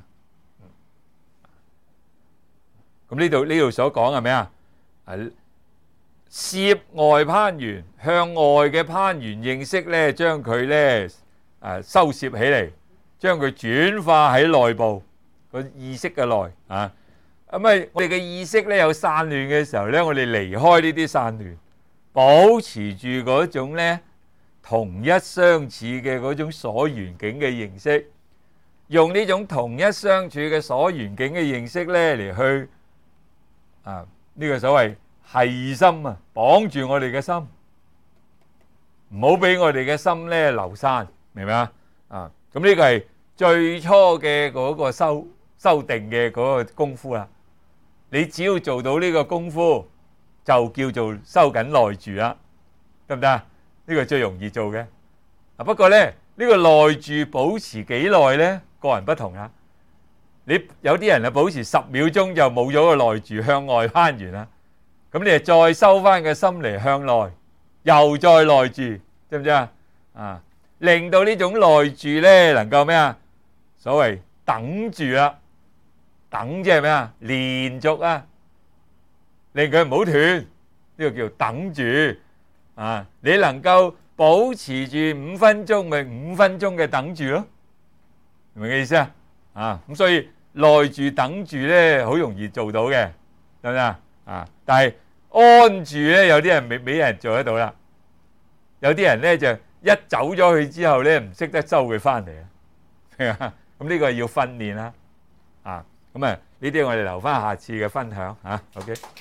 [SPEAKER 1] 咁呢度呢度所講係咩啊？係涉外攀緣，向外嘅攀緣認識咧，將佢咧誒收攝起嚟，將佢轉化喺內部個意識嘅內啊。咁啊，我哋嘅意識咧有散亂嘅時候咧，我哋離開呢啲散亂，保持住嗰種咧同一相似嘅嗰種所緣境嘅認識。用呢種同一相處嘅所緣境嘅認識咧嚟去啊，呢個所謂繫心啊，綁住我哋嘅心，唔好俾我哋嘅心咧流散，明唔明啊？啊，咁呢個係最初嘅嗰個修修定嘅嗰個功夫啦。你只要做到呢個功夫，就叫做收緊內住啦，得唔得啊？呢個最容易做嘅。啊，不過咧呢個內住保持幾耐咧？個人不同啦，你有啲人啊保持十秒鐘就冇咗個內住，向外攀緣啦。咁你啊再收翻個心嚟向內，又再內住，知唔知啊？啊，令到呢種內住咧能夠咩啊？所謂等住啦，等即係咩啊？連續啊，令佢唔好斷，呢個叫等住啊。你能夠保持住五分鐘，咪五分鐘嘅等住咯。明唔明嘅意思啊？啊，咁所以內住等住咧，好容易做到嘅，得唔得啊？啊，但係安住咧，有啲人未未人做得到啦。有啲人咧就一走咗去之後咧，唔識得收佢翻嚟啊。咁呢個係要訓練啦。啊，咁啊，呢啲我哋留翻下次嘅分享嚇。OK。